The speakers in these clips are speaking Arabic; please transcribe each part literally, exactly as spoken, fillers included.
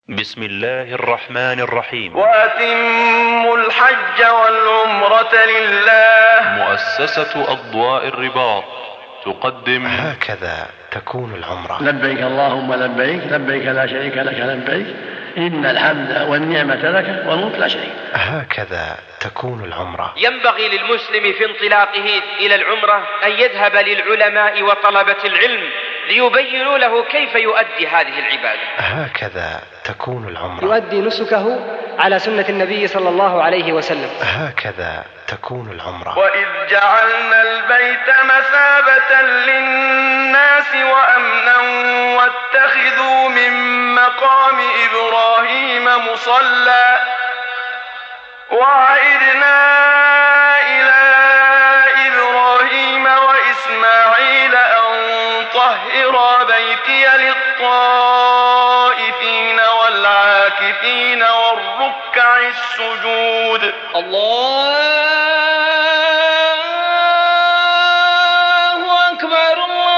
بسم الله الرحمن الرحيم. وأتموا الحج والعمرة لله. مؤسسة أضواء الرباط تقدم هكذا تكون العمرة. لبيك اللهم لبيك، لبيك لا شريك لك لبيك، إن الحمد والنعمة لك والملك لا شريك. هكذا تكون العمرة. ينبغي للمسلم في انطلاقه إلى العمرة أن يذهب للعلماء وطلبة العلم ليبينوا له كيف يؤدي هذه العبادة. هكذا تكون العمرة. يؤدي نسكه على سنة النبي صلى الله عليه وسلم. هكذا تكون العمرة. وإذ جعلنا البيت مثابة للناس وأمنا واتخذوا من مقام إبراهيم مصلى وعهدنا إلى إبراهيم وإسماعيل أن طهرا بيتي للطائفين والعاكفين والركع السجود. الله أكبر،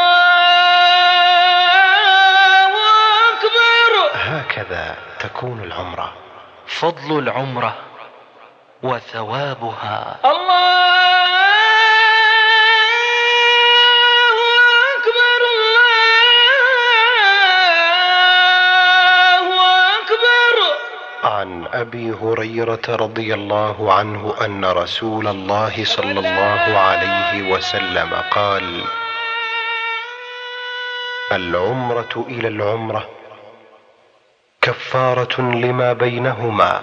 الله أكبر. هكذا تكون العمرة. فضل العمرة وثوابها. الله أكبر، الله أكبر. عن أبي هريرة رضي الله عنه أن رسول الله صلى الله عليه وسلم قال: العمرة إلى العمرة كفارة لما بينهما،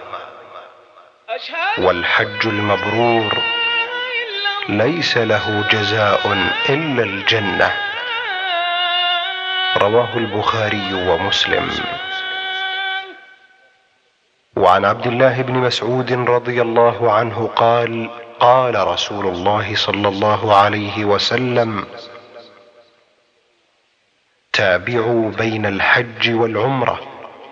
والحج المبرور ليس له جزاء إلا الجنة. رواه البخاري ومسلم. وعن عبد الله بن مسعود رضي الله عنه قال: قال رسول الله صلى الله عليه وسلم: تابعوا بين الحج والعمرة،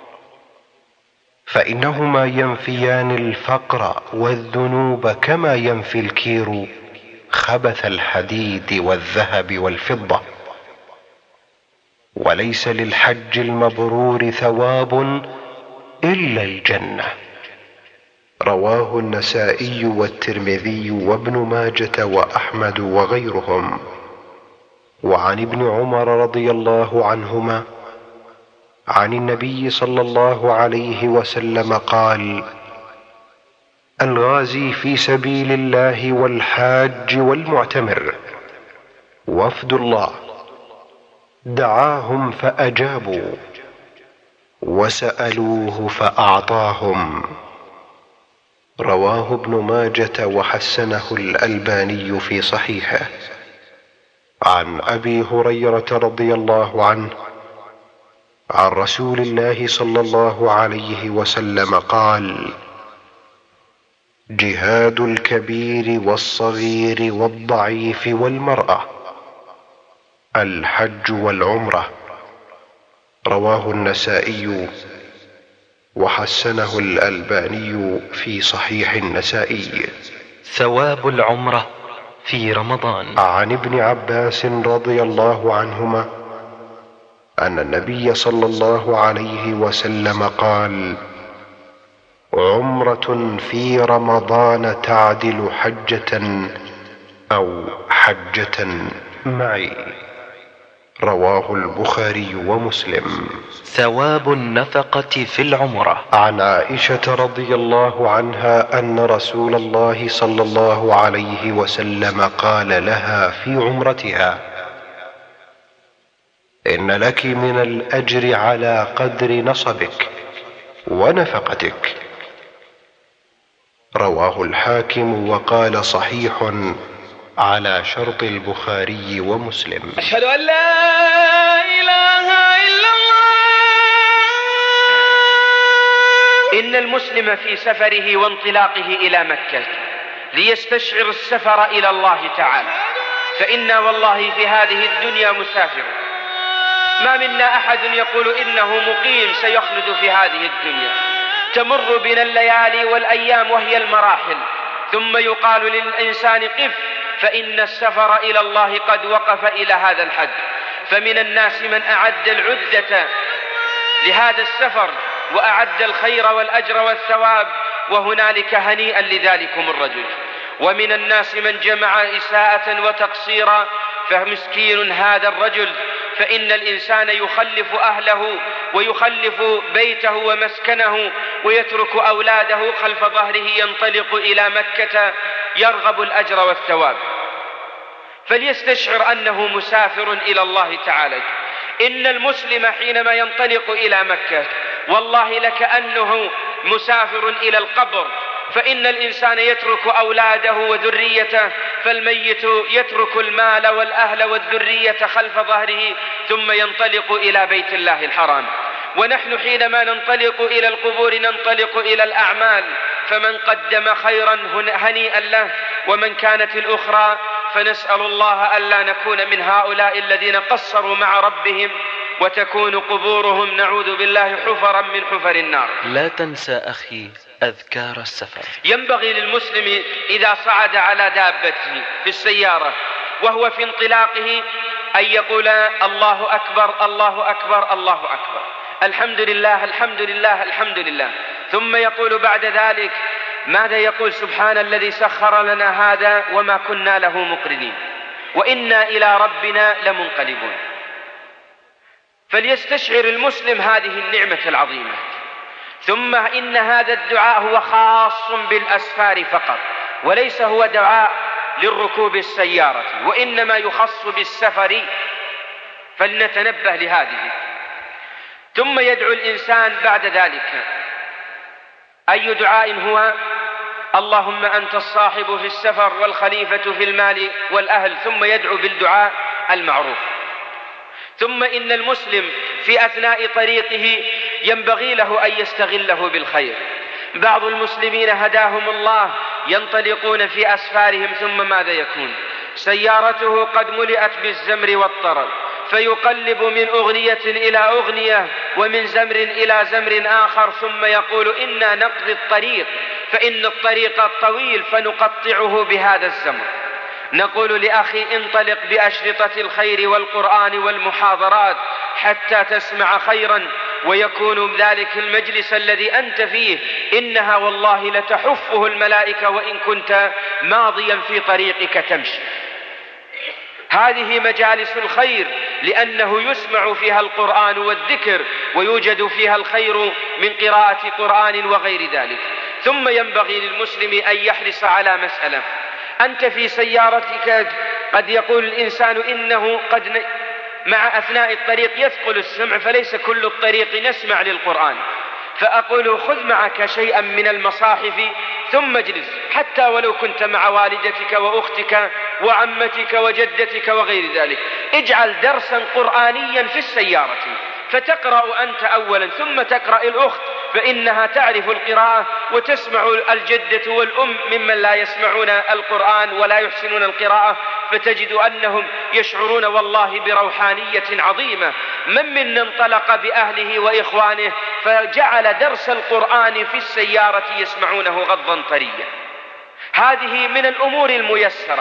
فإنهما ينفيان الفقر والذنوب كما ينفي الكير خبث الحديد والذهب والفضة، وليس للحج المبرور ثواب إلا الجنة. رواه النسائي والترمذي وابن ماجة وأحمد وغيرهم. وعن ابن عمر رضي الله عنهما عن النبي صلى الله عليه وسلم قال: الغازي في سبيل الله والحاج والمعتمر وفد الله دعاهم فأجابوا، وسألوه فأعطاهم. رواه ابن ماجة وحسنه الألباني في صحيحه. عن أبي هريرة رضي الله عنه عن رسول الله صلى الله عليه وسلم قال: جهاد الكبير والصغير والضعيف والمرأة الحج والعمرة. رواه النسائي وحسنه الألباني في صحيح النسائي. ثواب العمرة في رمضان. عن ابن عباس رضي الله عنهما أن النبي صلى الله عليه وسلم قال: عمرة في رمضان تعدل حجة أو حجة معي. رواه البخاري ومسلم. ثواب النفقة في العمرة. عن عائشة رضي الله عنها أن رسول الله صلى الله عليه وسلم قال لها في عمرتها: إن لك من الأجر على قدر نصبك ونفقتك. رواه الحاكم وقال صحيح على شرط البخاري ومسلم. أشهد أن لا إله إلا الله. إن المسلم في سفره وانطلاقه إلى مكة ليستشعر السفر إلى الله تعالى، فإنا والله في هذه الدنيا مسافر، ما منا أحد يقول إنه مقيم سيخلد في هذه الدنيا. تمر بنا الليالي والأيام وهي المراحل، ثم يقال للإنسان قف، فإن السفر إلى الله قد وقف إلى هذا الحد. فمن الناس من أعد العدة لهذا السفر وأعد الخير والأجر والثواب، وهنالك هنيئا لذلكم الرجل. ومن الناس من جمع إساءة وتقصيرا، فمسكين هذا الرجل، فإن الإنسان يخلف أهله ويخلف بيته ومسكنه ويترك أولاده خلف ظهره، ينطلق إلى مكة يرغب الأجر والثواب، فليستشعر أنه مسافر إلى الله تعالى. إن المسلم حينما ينطلق إلى مكة والله لكأنه مسافر إلى القبر، فإن الإنسان يترك أولاده وذريته، فالميت يترك المال والأهل والذرية خلف ظهره ثم ينطلق إلى بيت الله الحرام. ونحن حينما ننطلق إلى القبور ننطلق إلى الأعمال، فمن قدم خيرا هنيئا له، ومن كانت الأخرى فنسأل الله ألا نكون من هؤلاء الذين قصروا مع ربهم وتكون قبورهم نعوذ بالله حفرا من حفر النار. لا تنسى أخي أذكار السفر. ينبغي للمسلم إذا صعد على دابته في السيارة وهو في انطلاقه أن يقول الله أكبر الله أكبر الله أكبر، الحمد لله الحمد لله الحمد لله، ثم يقول بعد ذلك ماذا يقول؟ سبحان الذي سخر لنا هذا وما كنا له مقرنين وإنا إلى ربنا لمنقلبون. فليستشعر المسلم هذه النعمة العظيمة. ثم إن هذا الدعاء هو خاص بالأسفار فقط، وليس هو دعاء للركوب السيارة، وإنما يخص بالسفر، فلنتنبه لهذه. ثم يدعو الإنسان بعد ذلك. أي دعاء هو؟ اللهم أنت الصاحب في السفر والخليفة في المال والأهل، ثم يدعو بالدعاء المعروف. ثم إن المسلم في أثناء طريقه ينبغي له أن يستغله بالخير. بعض المسلمين هداهم الله ينطلقون في أسفارهم، ثم ماذا يكون؟ سيارته قد ملئت بالزمر والطرب، فيقلب من أغنية إلى أغنية ومن زمر إلى زمر آخر، ثم يقول إنا نقضي الطريق، فإن الطريق الطويل فنقطعه بهذا الزمر. نقول لأخي انطلق بأشرطة الخير والقرآن والمحاضرات حتى تسمع خيرا، ويكون ذلك المجلس الذي أنت فيه إنها والله لتحفه الملائكة وإن كنت ماضيا في طريقك تمشي. هذه مجالس الخير لأنه يسمع فيها القرآن والذكر ويوجد فيها الخير من قراءة قرآن وغير ذلك. ثم ينبغي للمسلم أن يحرص على مسألة. أنت في سيارتك قد يقول الإنسان إنه قد مع أثناء الطريق يثقل السمع، فليس كل الطريق نسمع للقرآن، فأقول خذ معك شيئا من المصاحف ثم اجلس، حتى ولو كنت مع والدتك وأختك وعمتك وجدتك وغير ذلك، اجعل درسا قرآنيا في السيارة، فتقرأ أنت أولا ثم تقرأ الأخت، فإنها تعرف القراءة وتسمع الجدة والأم ممن لا يسمعون القرآن ولا يحسنون القراءة، فتجد أنهم يشعرون والله بروحانية عظيمة. من منا انطلق بأهله وإخوانه فجعل درس القرآن في السيارة يسمعونه غضا طريا. هذه من الأمور الميسرة.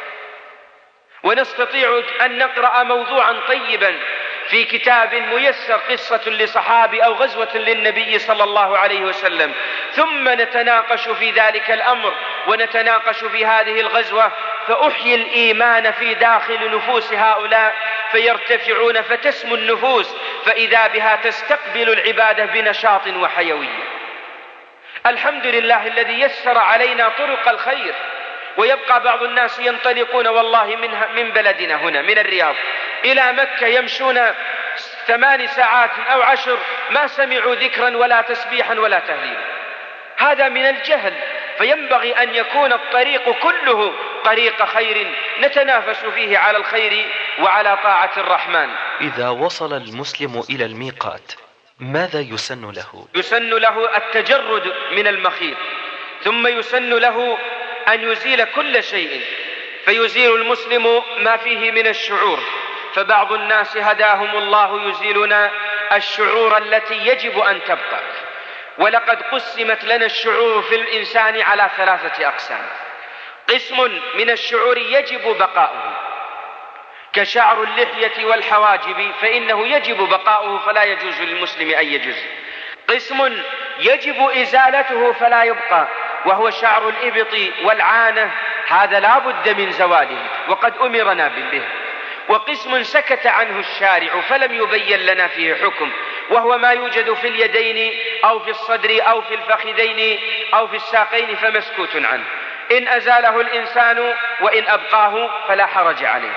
ونستطيع أن نقرأ موضوعا طيبا في كتاب ميسر، قصة لصحابي أو غزوة للنبي صلى الله عليه وسلم، ثم نتناقش في ذلك الأمر ونتناقش في هذه الغزوة، فأحيي الإيمان في داخل نفوس هؤلاء فيرتفعون، فتسمو النفوس، فإذا بها تستقبل العبادة بنشاط وحيوية. الحمد لله الذي يسر علينا طرق الخير. ويبقى بعض الناس ينطلقون والله منها من بلدنا هنا من الرياض إلى مكة، يمشون ثمان ساعات أو عشر ما سمعوا ذكرا ولا تسبيحا ولا تهليلا. هذا من الجهل. فينبغي أن يكون الطريق كله طريق خير نتنافس فيه على الخير وعلى طاعة الرحمن. إذا وصل المسلم إلى الميقات ماذا يسن له؟ يسن له التجرد من المخيط، ثم يسن له أن يزيل كل شيء، فيزيل المسلم ما فيه من الشعور. فبعض الناس هداهم الله يزيلنا الشعور التي يجب أن تبقى. ولقد قسمت لنا الشعور في الإنسان على ثلاثة أقسام. قسم من الشعور يجب بقاؤه كشعر اللحية والحواجب، فإنه يجب بقاؤه فلا يجوز للمسلم أن يجوز. قسم يجب إزالته فلا يبقى، وهو شعر الإبط والعانة، هذا لا بد من زواله وقد أمرنا به. وقسم سكت عنه الشارع فلم يبين لنا فيه حكم، وهو ما يوجد في اليدين أو في الصدر أو في الفخذين أو في الساقين فمسكوت عنه، إن أزاله الإنسان وإن أبقاه فلا حرج عليه.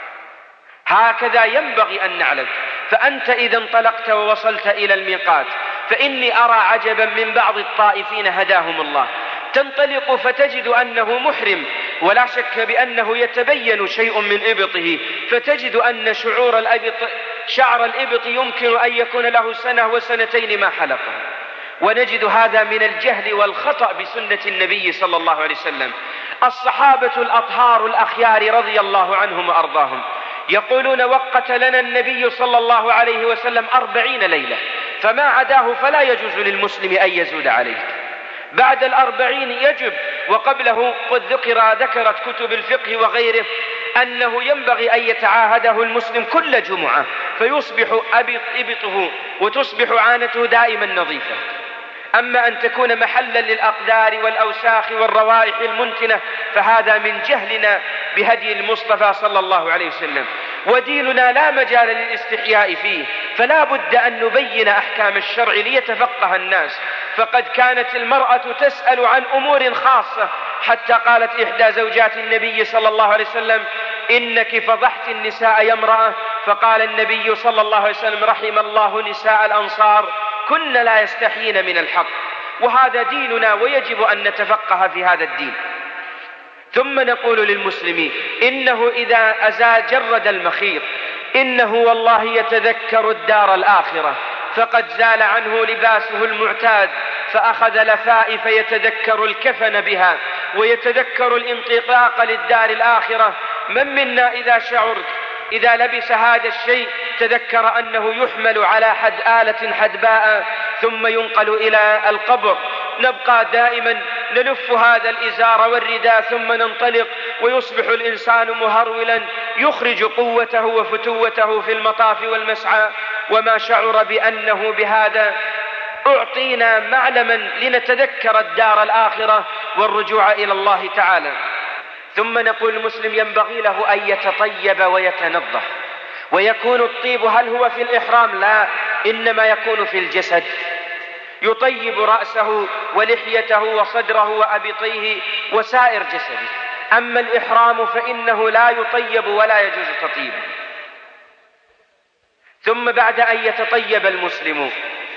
هكذا ينبغي أن نعلم. فأنت إذا انطلقت ووصلت إلى الميقات، فإني أرى عجبا من بعض الطائفين هداهم الله، تنطلق فتجد أنه محرم ولا شك بأنه يتبين شيء من إبطه، فتجد أن شعور الإبط شعر الإبط يمكن أن يكون له سنة وسنتين ما حلقه، ونجد هذا من الجهل والخطأ بسنة النبي صلى الله عليه وسلم. الصحابة الأطهار الأخيار رضي الله عنهم وأرضاهم يقولون وقت لنا النبي صلى الله عليه وسلم أربعين ليلة، فما عداه فلا يجوز للمسلم أن يزود عليه. بعد الأربعين يجب، وقبله قد ذكر ذكرت كتب الفقه وغيره أنه ينبغي أن يتعاهده المسلم كل جمعة، فيصبح إبطه وتصبح عانته دائما نظيفة. أما أن تكون محلا للأقدار والأوساخ والروائح المنتنة فهذا من جهلنا بهدي المصطفى صلى الله عليه وسلم، وديننا لا مجال للاستحياء فيه، فلا بد أن نبين أحكام الشرع ليتفقه الناس. فقد كانت المرأة تسأل عن أمور خاصة، حتى قالت إحدى زوجات النبي صلى الله عليه وسلم إنك فضحت النساء يا امرأة، فقال النبي صلى الله عليه وسلم رحم الله نساء الأنصار كن لا يستحيين من الحق. وهذا ديننا ويجب أن نتفقه في هذا الدين. ثم نقول للمسلمين إنه إذا أزال جرد المخيط إنه والله يتذكر الدار الآخرة، فقد زال عنه لباسه المعتاد فأخذ لفائف يتذكر الكفن بها ويتذكر الانطلاق للدار الآخرة. من منا إذا شعرت إذا لبس هذا الشيء تذكر أنه يحمل على حد آلة حدباء ثم ينقل إلى القبر، نبقى دائما نلف هذا الإزار والرداء ثم ننطلق، ويصبح الإنسان مهرولا يخرج قوته وفتوته في المطاف والمسعى، وما شعر بأنه بهذا أعطينا معلما لنتذكر الدار الآخرة والرجوع إلى الله تعالى. ثم نقول المسلم ينبغي له أن يتطيب ويتنظف، ويكون الطيب هل هو في الإحرام؟ لا، إنما يكون في الجسد، يطيب رأسه ولحيته وصدره وأبطيه وسائر جسده. أما الإحرام فإنه لا يطيب ولا يجوز تطيبه. ثم بعد أن يتطيب المسلم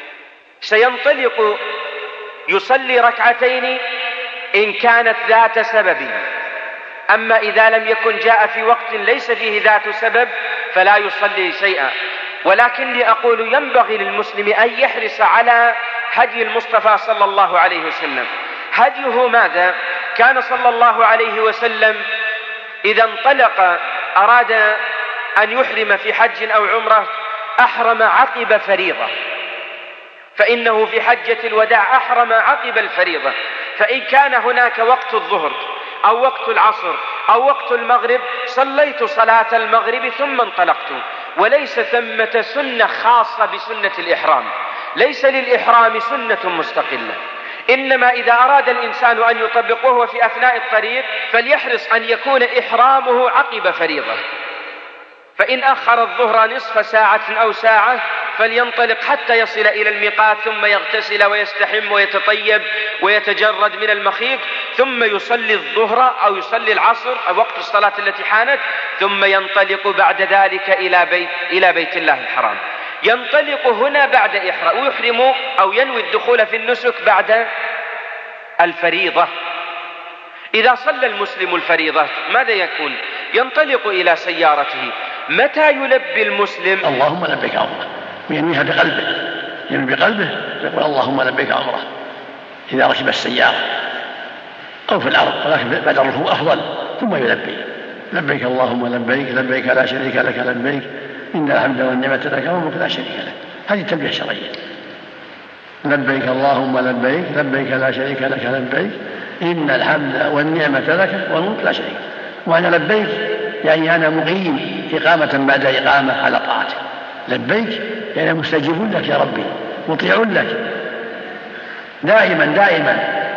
سينطلق يصلي ركعتين إن كانت ذات سبب، أما إذا لم يكن جاء في وقت ليس فيه ذات سبب فلا يصلي شيئا. ولكني أقول ينبغي للمسلم أن يحرص على هدي المصطفى صلى الله عليه وسلم. هديه ماذا؟ كان صلى الله عليه وسلم إذا انطلق أراد أن يحرم في حج أو عمرة أحرم عقب فريضة، فإنه في حجة الوداع أحرم عقب الفريضة. فإن كان هناك وقت الظهر أو وقت العصر أو وقت المغرب صليت صلاة المغرب ثم انطلقت، وليس ثمة سنة خاصة بسنة الإحرام، ليس للإحرام سنة مستقلة، إنما إذا أراد الإنسان أن يطبق وهو في أثناء الطريق فليحرص أن يكون إحرامه عقب فريضة. فإن أخر الظهر نصف ساعة أو ساعة فلينطلق حتى يصل إلى الميقات ثم يغتسل ويستحم ويتطيب ويتجرد من المخيط، ثم يصلي الظهر أو يصلي العصر أو وقت الصلاة التي حانت، ثم ينطلق بعد ذلك إلى بيت, إلى بيت الله الحرام. ينطلق هنا بعد إحرام ويحرم أو ينوي الدخول في النسك بعد الفريضة. إذا صلى المسلم الفريضة ماذا يكون؟ ينطلق إلى سيارته. متى يلبي المسلم؟ اللهم لبيك عمره، وينويها بقلبه، ينوي بقلبه يقول اللهم لبيك عمره إذا ركب السيارة أو في الأرض، ولكن بعد الركوب أفضل، ثم يلبي لبيك اللهم لبيك لبيك لا شريك لك لبيك إن الحمد والنعمة لك والملك لا شريك لك. هذه تلبية شرعية. لبيك اللهم لبيك لبيك لا شريك لك لبيك إن الحمد والنعمة لك والملك لا شريك. وأنا لبيك يعني أنا مقيم إقامة بعد إقامة على طاعتك. لبيك يعني مستجيب لك يا ربي، مطيع لك، دائما دائما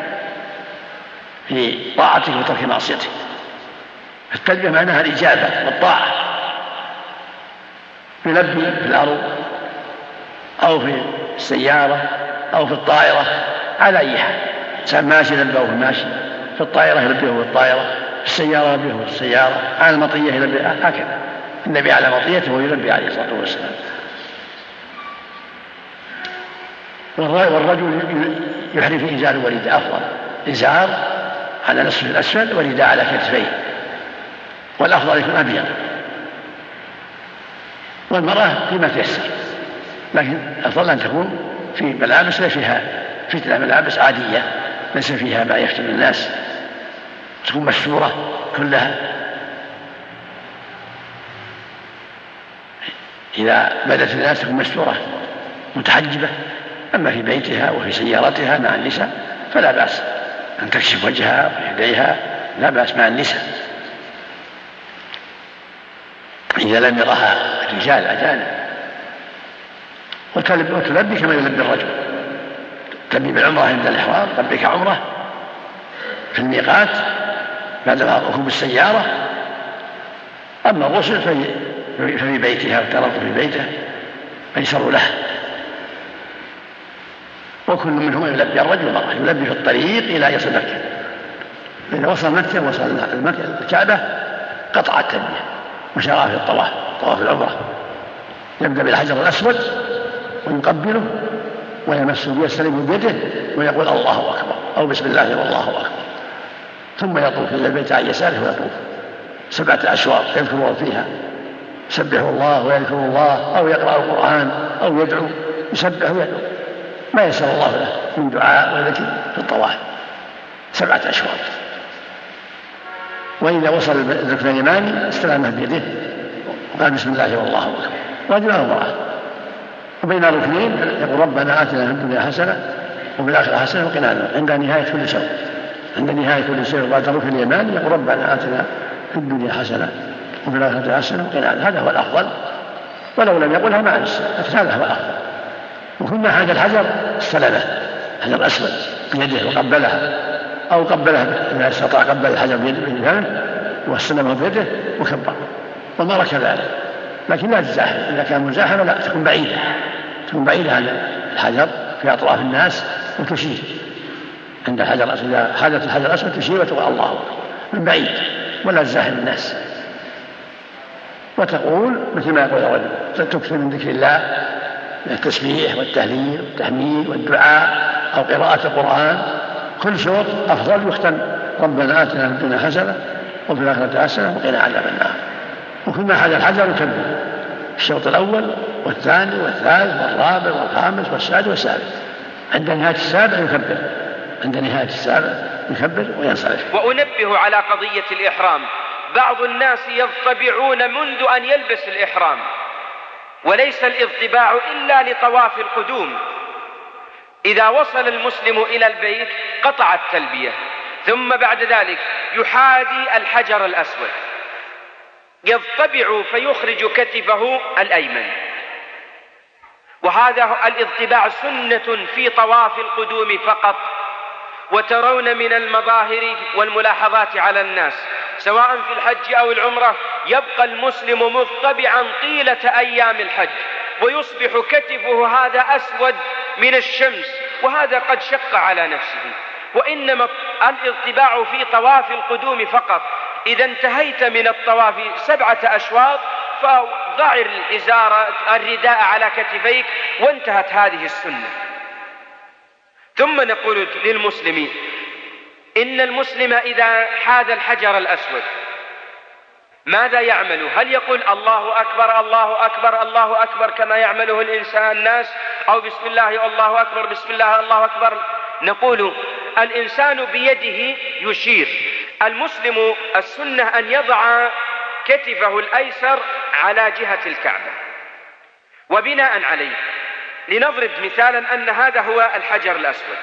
في طاعته وترك معصيته. التلبية معناها الإجابة والطاعة، يلبي في الأرض أو في السيارة أو في الطائرة على أي حال، إنسان ماشي يلبيه في الماشي، في الطائرة يلبيه في الطائرة، في السيارة يلبيه في السيارة، على المطية يلبيه، هكذا النبي على مطيته ويلبي عليه الصلاة والسلام. والرجل يحري في إزار ورداء أفضل، إزار على نصف الأسفل ورداء على كتفيه، والأفضل يكون أبيض، والمرأة فيما تيسر، لكن أفضل أن تكون في ملابس ليس فيها فتنة، ملابس عادية ليس فيها ما يفتن الناس، تكون مستورة كلها. إذا بدت الناس تكون مستورة متحجبة. أما في بيتها وفي سيارتها مع النساء فلا بأس أن تكشف وجهها ويديها، لا بأس مع النساء إذا لم يرها الرجال أجانب. وتلبي كما يلبي الرجل، تلبي بالعمرة عند الإحرام، تلبيك عمرة في الميقات بعدما ركوب السيارة. أما الغسل ففي بيتها وترض في بيته فيسر له. وكل منهما يلبي الرجل والمرأة، يلبي في الطريق إلى يصل مكة. إذا وصل مكة وصل الكعبة قطع التلبية وشرع في الطواف، طواف العمرة، يبدأ بالحجر الأسود ويقبله ويمسه ويستلمه بيده ويقول الله أكبر أو بسم الله والله أكبر، ثم يطوف إلى البيت عن يساره ويطوف سبعة أشواط يذكر الله فيها، يسبح الله ويذكر الله أو يقرأ القرآن أو يدعو، يسبح ويدعو ما يسر الله له من دعاء وذكر في الطواف سبعة أشواط. وإذا وصل الركن اليماني استلمه بيده وقال بسم الله والله أكبر، رجل أو امرأة. وبين الركنين يقول ربنا آتنا في الدنيا حسنة وفي الآخرة حسنة وقنا عذاب النار، عند نهاية كل شيء. عند نهاية كل شيء بعد الركن اليماني يقول ربنا آتنا في الدنيا حسنة وفي الآخرة حسنة وقنا عذاب النار. هذا هو الأفضل، ولو لم يقلها ما أنسى، لكن هذا هو الأفضل. وكنا حاجة الحجر استلمه حجر الأسود بيده وقبلها، أو قبلها إذا استطاع قبل الحجر بيده واستلمه بيده وكبر، والمرأة كذلك. لكن لا تزاحم، إذا كان مزاحمة لا، تكون بعيدة، تكون بعيدة عن الحجر في أطراف الناس وتشير عند الحجر الأسود. إذا حاجت الحجر الأسود تشير وتقول الله أكبر من بعيد، ولا تزاحم الناس. وتقول مثل ما يقول الرجل، تكثر من ذكر الله، التسبيح والتهليل والتحميد والدعاء أو قراءة القرآن. كل شوط أفضل يختم ربنا آتنا في الدنيا حسنة وفي الآخرة حسنة وقنا عذاب النار. وكنا حاجة الحجر يكبر الشوط الأول والثاني والثالث والرابع والخامس والسادس والسابع، عند نهاية السابع يكبر، عند نهاية السابع يكبر وينصرف. وأنبه على قضية الإحرام، بعض الناس يضطبعون منذ أن يلبس الإحرام، وليس الاضطباع إلا لطواف القدوم. إذا وصل المسلم إلى البيت قطع التلبية، ثم بعد ذلك يحاذي الحجر الأسود، يضطبع فيخرج كتفه الأيمن. وهذا الاضطباع سنة في طواف القدوم فقط. وترون من المظاهر والملاحظات على الناس سواء في الحج أو العمرة يبقى المسلم مضطبعا طيلة أيام الحج، ويصبح كتفه هذا أسود من الشمس، وهذا قد شق على نفسه. وإنما الاضطباع في طواف القدوم فقط. إذا انتهيت من الطواف سبعة أشواط فضع الإزار الرداء على كتفيك وانتهت هذه السنة. ثم نقول للمسلمين إن المسلم إذا حاذ الحجر الأسود ماذا يعمل؟ هل يقول الله أكبر الله أكبر الله أكبر كما يعمله الإنسان الناس، أو بسم الله الله أكبر بسم الله الله أكبر؟ نقول الإنسان بيده يشير. المسلم السنة أن يضع كتفه الأيسر على جهة الكعبة، وبناء عليه لنضرب مثالا أن هذا هو الحجر الأسود.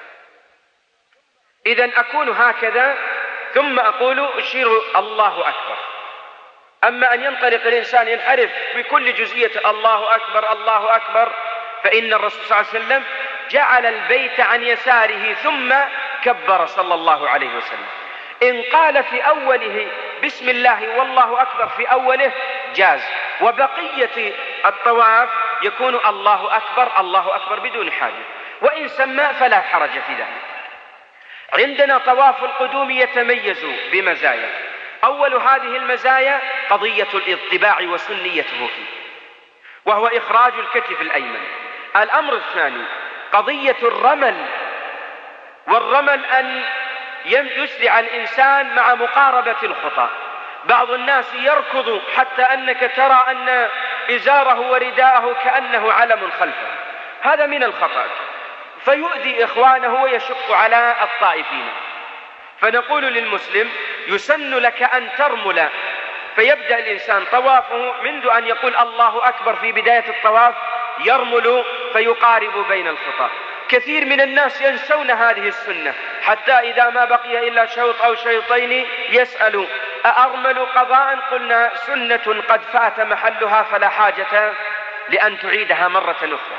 إذن أكون هكذا ثم أقول أشير الله أكبر. أما أن ينطلق الإنسان ينحرف بكل جزئية الله أكبر الله أكبر، فإن الرسول صلى الله عليه وسلم جعل البيت عن يساره ثم كبر صلى الله عليه وسلم. إن قال في أوله بسم الله والله أكبر في أوله جاز، وبقية الطواف يكون الله أكبر الله أكبر بدون حاجة، وإن سمى فلا حرج في ذلك. عندنا طواف القدوم يتميز بمزايا. أول هذه المزايا قضية الاطباع وسنيته فيه، وهو إخراج الكتف الأيمن. الأمر الثاني قضية الرمل، والرمل أن يسرع الإنسان مع مقاربة الخطى. بعض الناس يركض حتى أنك ترى أن إزاره ورداءه كأنه علم خلفه، هذا من الخطأ، فيؤذي إخوانه ويشق على الطائفين. فنقول للمسلم يسن لك أن ترمل، فيبدأ الإنسان طوافه منذ أن يقول الله أكبر في بداية الطواف يرمل فيقارب بين الخطى. كثير من الناس ينسون هذه السنة، حتى إذا ما بقي إلا شوط أو شوطين يسأل أأرمل قضاء؟ قلنا سنة قد فات محلها فلا حاجة لأن تعيدها مرة أخرى.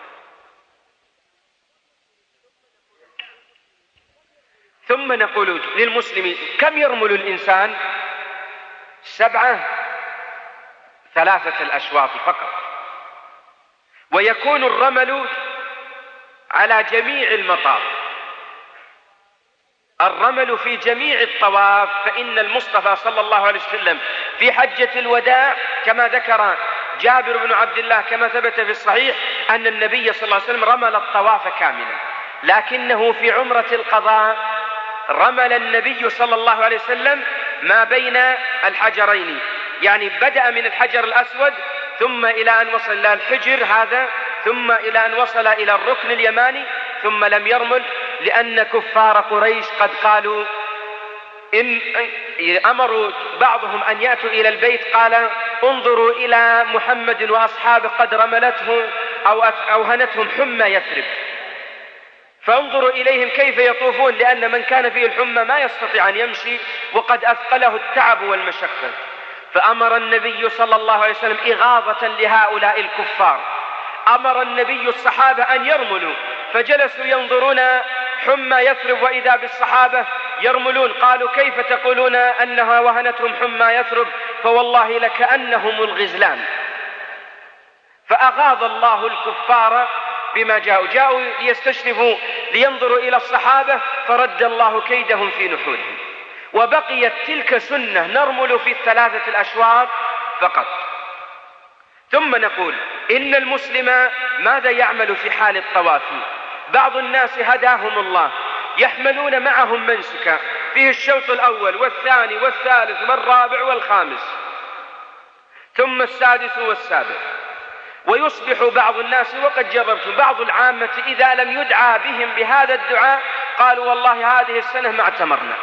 ثم نقول للمسلم كم يرمل الإنسان؟ سبعة، ثلاثة الأشواط فقط. ويكون الرمل على جميع المطاف، الرمل في جميع الطواف، فإن المصطفى صلى الله عليه وسلم في حجة الوداع كما ذكر جابر بن عبد الله كما ثبت في الصحيح أن النبي صلى الله عليه وسلم رمل الطواف كاملا، لكنه في عمرة القضاء رمل النبي صلى الله عليه وسلم ما بين الحجرين، يعني بدأ من الحجر الأسود ثم إلى أن وصل إلى الحجر هذا، ثم إلى أن وصل إلى الركن اليماني، ثم لم يرمل، لأن كفار قريش قد قالوا إن أمروا بعضهم أن يأتوا إلى البيت، قال انظروا إلى محمد وأصحابه قد رملته أو أوهنتهم حمى يثرب، فانظروا إليهم كيف يطوفون، لأن من كان فيه الحمى ما يستطيع أن يمشي وقد أثقله التعب والمشقة. فأمر النبي صلى الله عليه وسلم إغاظة لهؤلاء الكفار، أمر النبي الصحابة أن يرملوا، فجلسوا ينظرون حمى يثرب وإذا بالصحابة يرملون، قالوا كيف تقولون أنها وهنتهم حمى يثرب؟ فوالله لكأنهم الغزلان. فأغاظ الله الكفار بما جاءوا، جاءوا ليستشرفوا لينظروا إلى الصحابة، فرد الله كيدهم في نحورهم. وبقيت تلك سنة نرمل في الثلاثة الأشواط فقط. ثم نقول إن المسلم ماذا يعمل في حال الطواف؟ بعض الناس هداهم الله يحملون معهم منسكا فيه الشوط الأول والثاني والثالث والرابع والخامس ثم السادس والسابع، ويصبح بعض الناس، وقد جربت بعض العامة إذا لم يدعى بهم بهذا الدعاء قالوا والله هذه السنة ما اعتمرنا،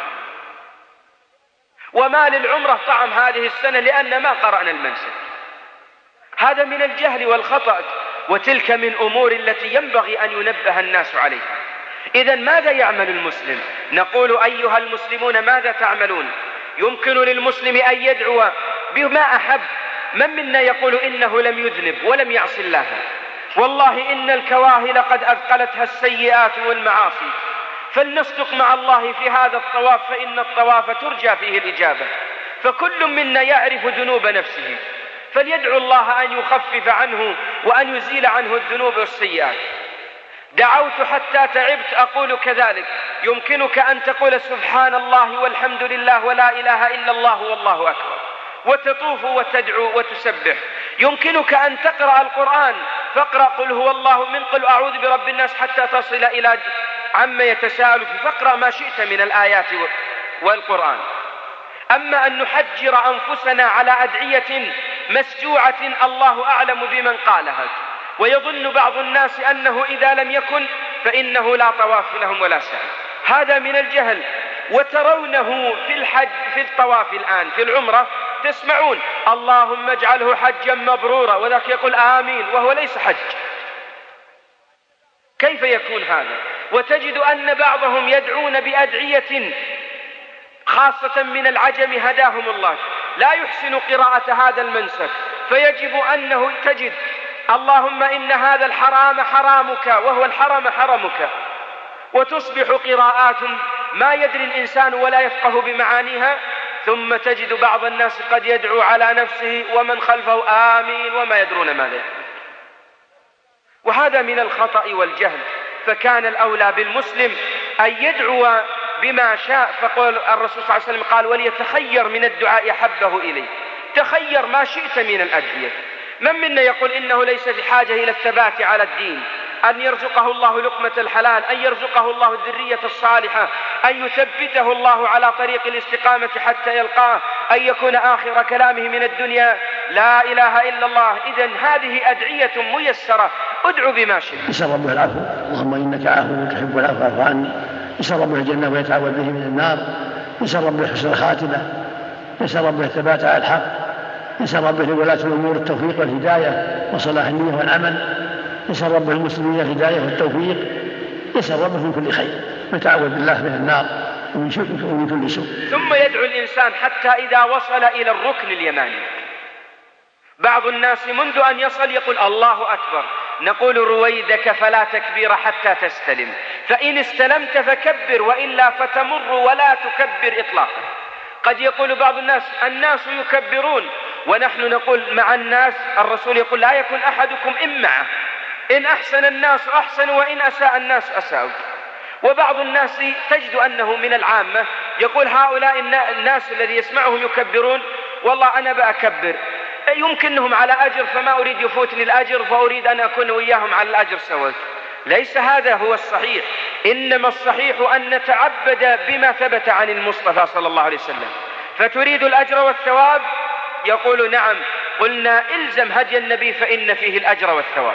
وما للعمرة طعم هذه السنة لأن ما قرأنا المنسك. هذا من الجهل والخطأ، وتلك من أمور التي ينبغي أن ينبه الناس عليها. إذن ماذا يعمل المسلم؟ نقول أيها المسلمون ماذا تعملون؟ يمكن للمسلم أن يدعو بما أحب. من منا يقول إنه لم يذنب ولم يعص الله؟ والله إن الكواهل قد أثقلتها السيئات والمعاصي، فلنصدق مع الله في هذا الطواف، فإن الطواف ترجى فيه الإجابة. فكل منا يعرف ذنوب نفسه، فليدعو الله أن يخفف عنه وأن يزيل عنه الذنوب والسيئات. دعوت حتى تعبت، أقول كذلك. يمكنك أن تقول سبحان الله والحمد لله ولا إله إلا الله والله أكبر، وتطوف وتدعو وتسبح. يمكنك أن تقرأ القرآن، فاقرأ قل هو الله من قل أعوذ برب الناس حتى تصل إلى عما يتساءل، فاقرأ ما شئت من الآيات والقرآن. أما أن نحجر أنفسنا على أدعية مسجوعة الله أعلم بمن قالها، ويظن بعض الناس أنه إذا لم يكن فإنه لا طواف لهم ولا سعي، هذا من الجهل. وترونه في الحج في الطواف الآن في العمرة تسمعون اللهم اجعله حجا مبرورا، وذاك يقول آمين وهو ليس حج. كيف يكون هذا؟ وتجد أن بعضهم يدعون بأدعية خاصة من العجم هداهم الله لا يحسن قراءة هذا المنسك، فيجب أنه تجد اللهم إن هذا الحرام حرامك وهو الحرم حرمك. وتصبح قراءات ما يدري الإنسان ولا يفقه بمعانيها، ثم تجد بعض الناس قد يدعو على نفسه ومن خلفه آمين وما يدرون ماذا يقول. وهذا من الخطأ والجهل. فكان الأولى بالمسلم أن يدعو بما شاء. فقال الرسول صلى الله عليه وسلم قال وليتخير من الدعاء أحبه إليه. تخير ما شئت من الأدعية. من منا يقول إنه ليس في حاجة إلى الثبات على الدين، أن يرزقه الله لقمة الحلال، أن يرزقه الله الذرية الصالحة، أن يثبته الله على طريق الاستقامة حتى يلقاه، أن يكون آخر كلامه من الدنيا لا إله إلا الله. إذن هذه أدعية ميسرة، ادعو بما شئت. نسأل ربه العفو، اللهم إنك عفو تحب العفو فاعف عني. نسأل ربه الجنة ويتعوذ به من النار. نسأل ربه حسن الخاتمة. نسأل ربه الثبات على الحق. نسأل ربه لولاة الأمور التوفيق والهداية وصلاح النية والعمل. نسأل ربه المسلمين الهداية والتوفيق. نسأل ربه من كل خير، نتعوذ بالله من النار ومن كل سوء. ثم يدعو الإنسان حتى إذا وصل إلى الركن اليماني. بعض الناس منذ أن يصل يقول الله أكبر، نقول رويدك فلا تكبير حتى تستلم، فإن استلمت فكبر وإلا فتمر ولا تكبر إطلاقا. قد يقول بعض الناس الناس يكبرون ونحن نقول مع الناس. الرسول يقول لا يكن أحدكم إن معه، إن أحسن الناس أحسن وإن أساء الناس أساءوا. وبعض الناس تجد أنه من العامة يقول هؤلاء الناس الذي يسمعهم يكبرون والله أنا بأكبر، يمكنهم على أجر فما أريد يفوتني الأجر فأريد أن أكون وياهم على الأجر سوا. ليس هذا هو الصحيح. إنما الصحيح أن نتعبد بما ثبت عن المصطفى صلى الله عليه وسلم. فتريد الأجر والثواب؟ يقول نعم. قلنا إلزم هدي النبي فإن فيه الأجر والثواب.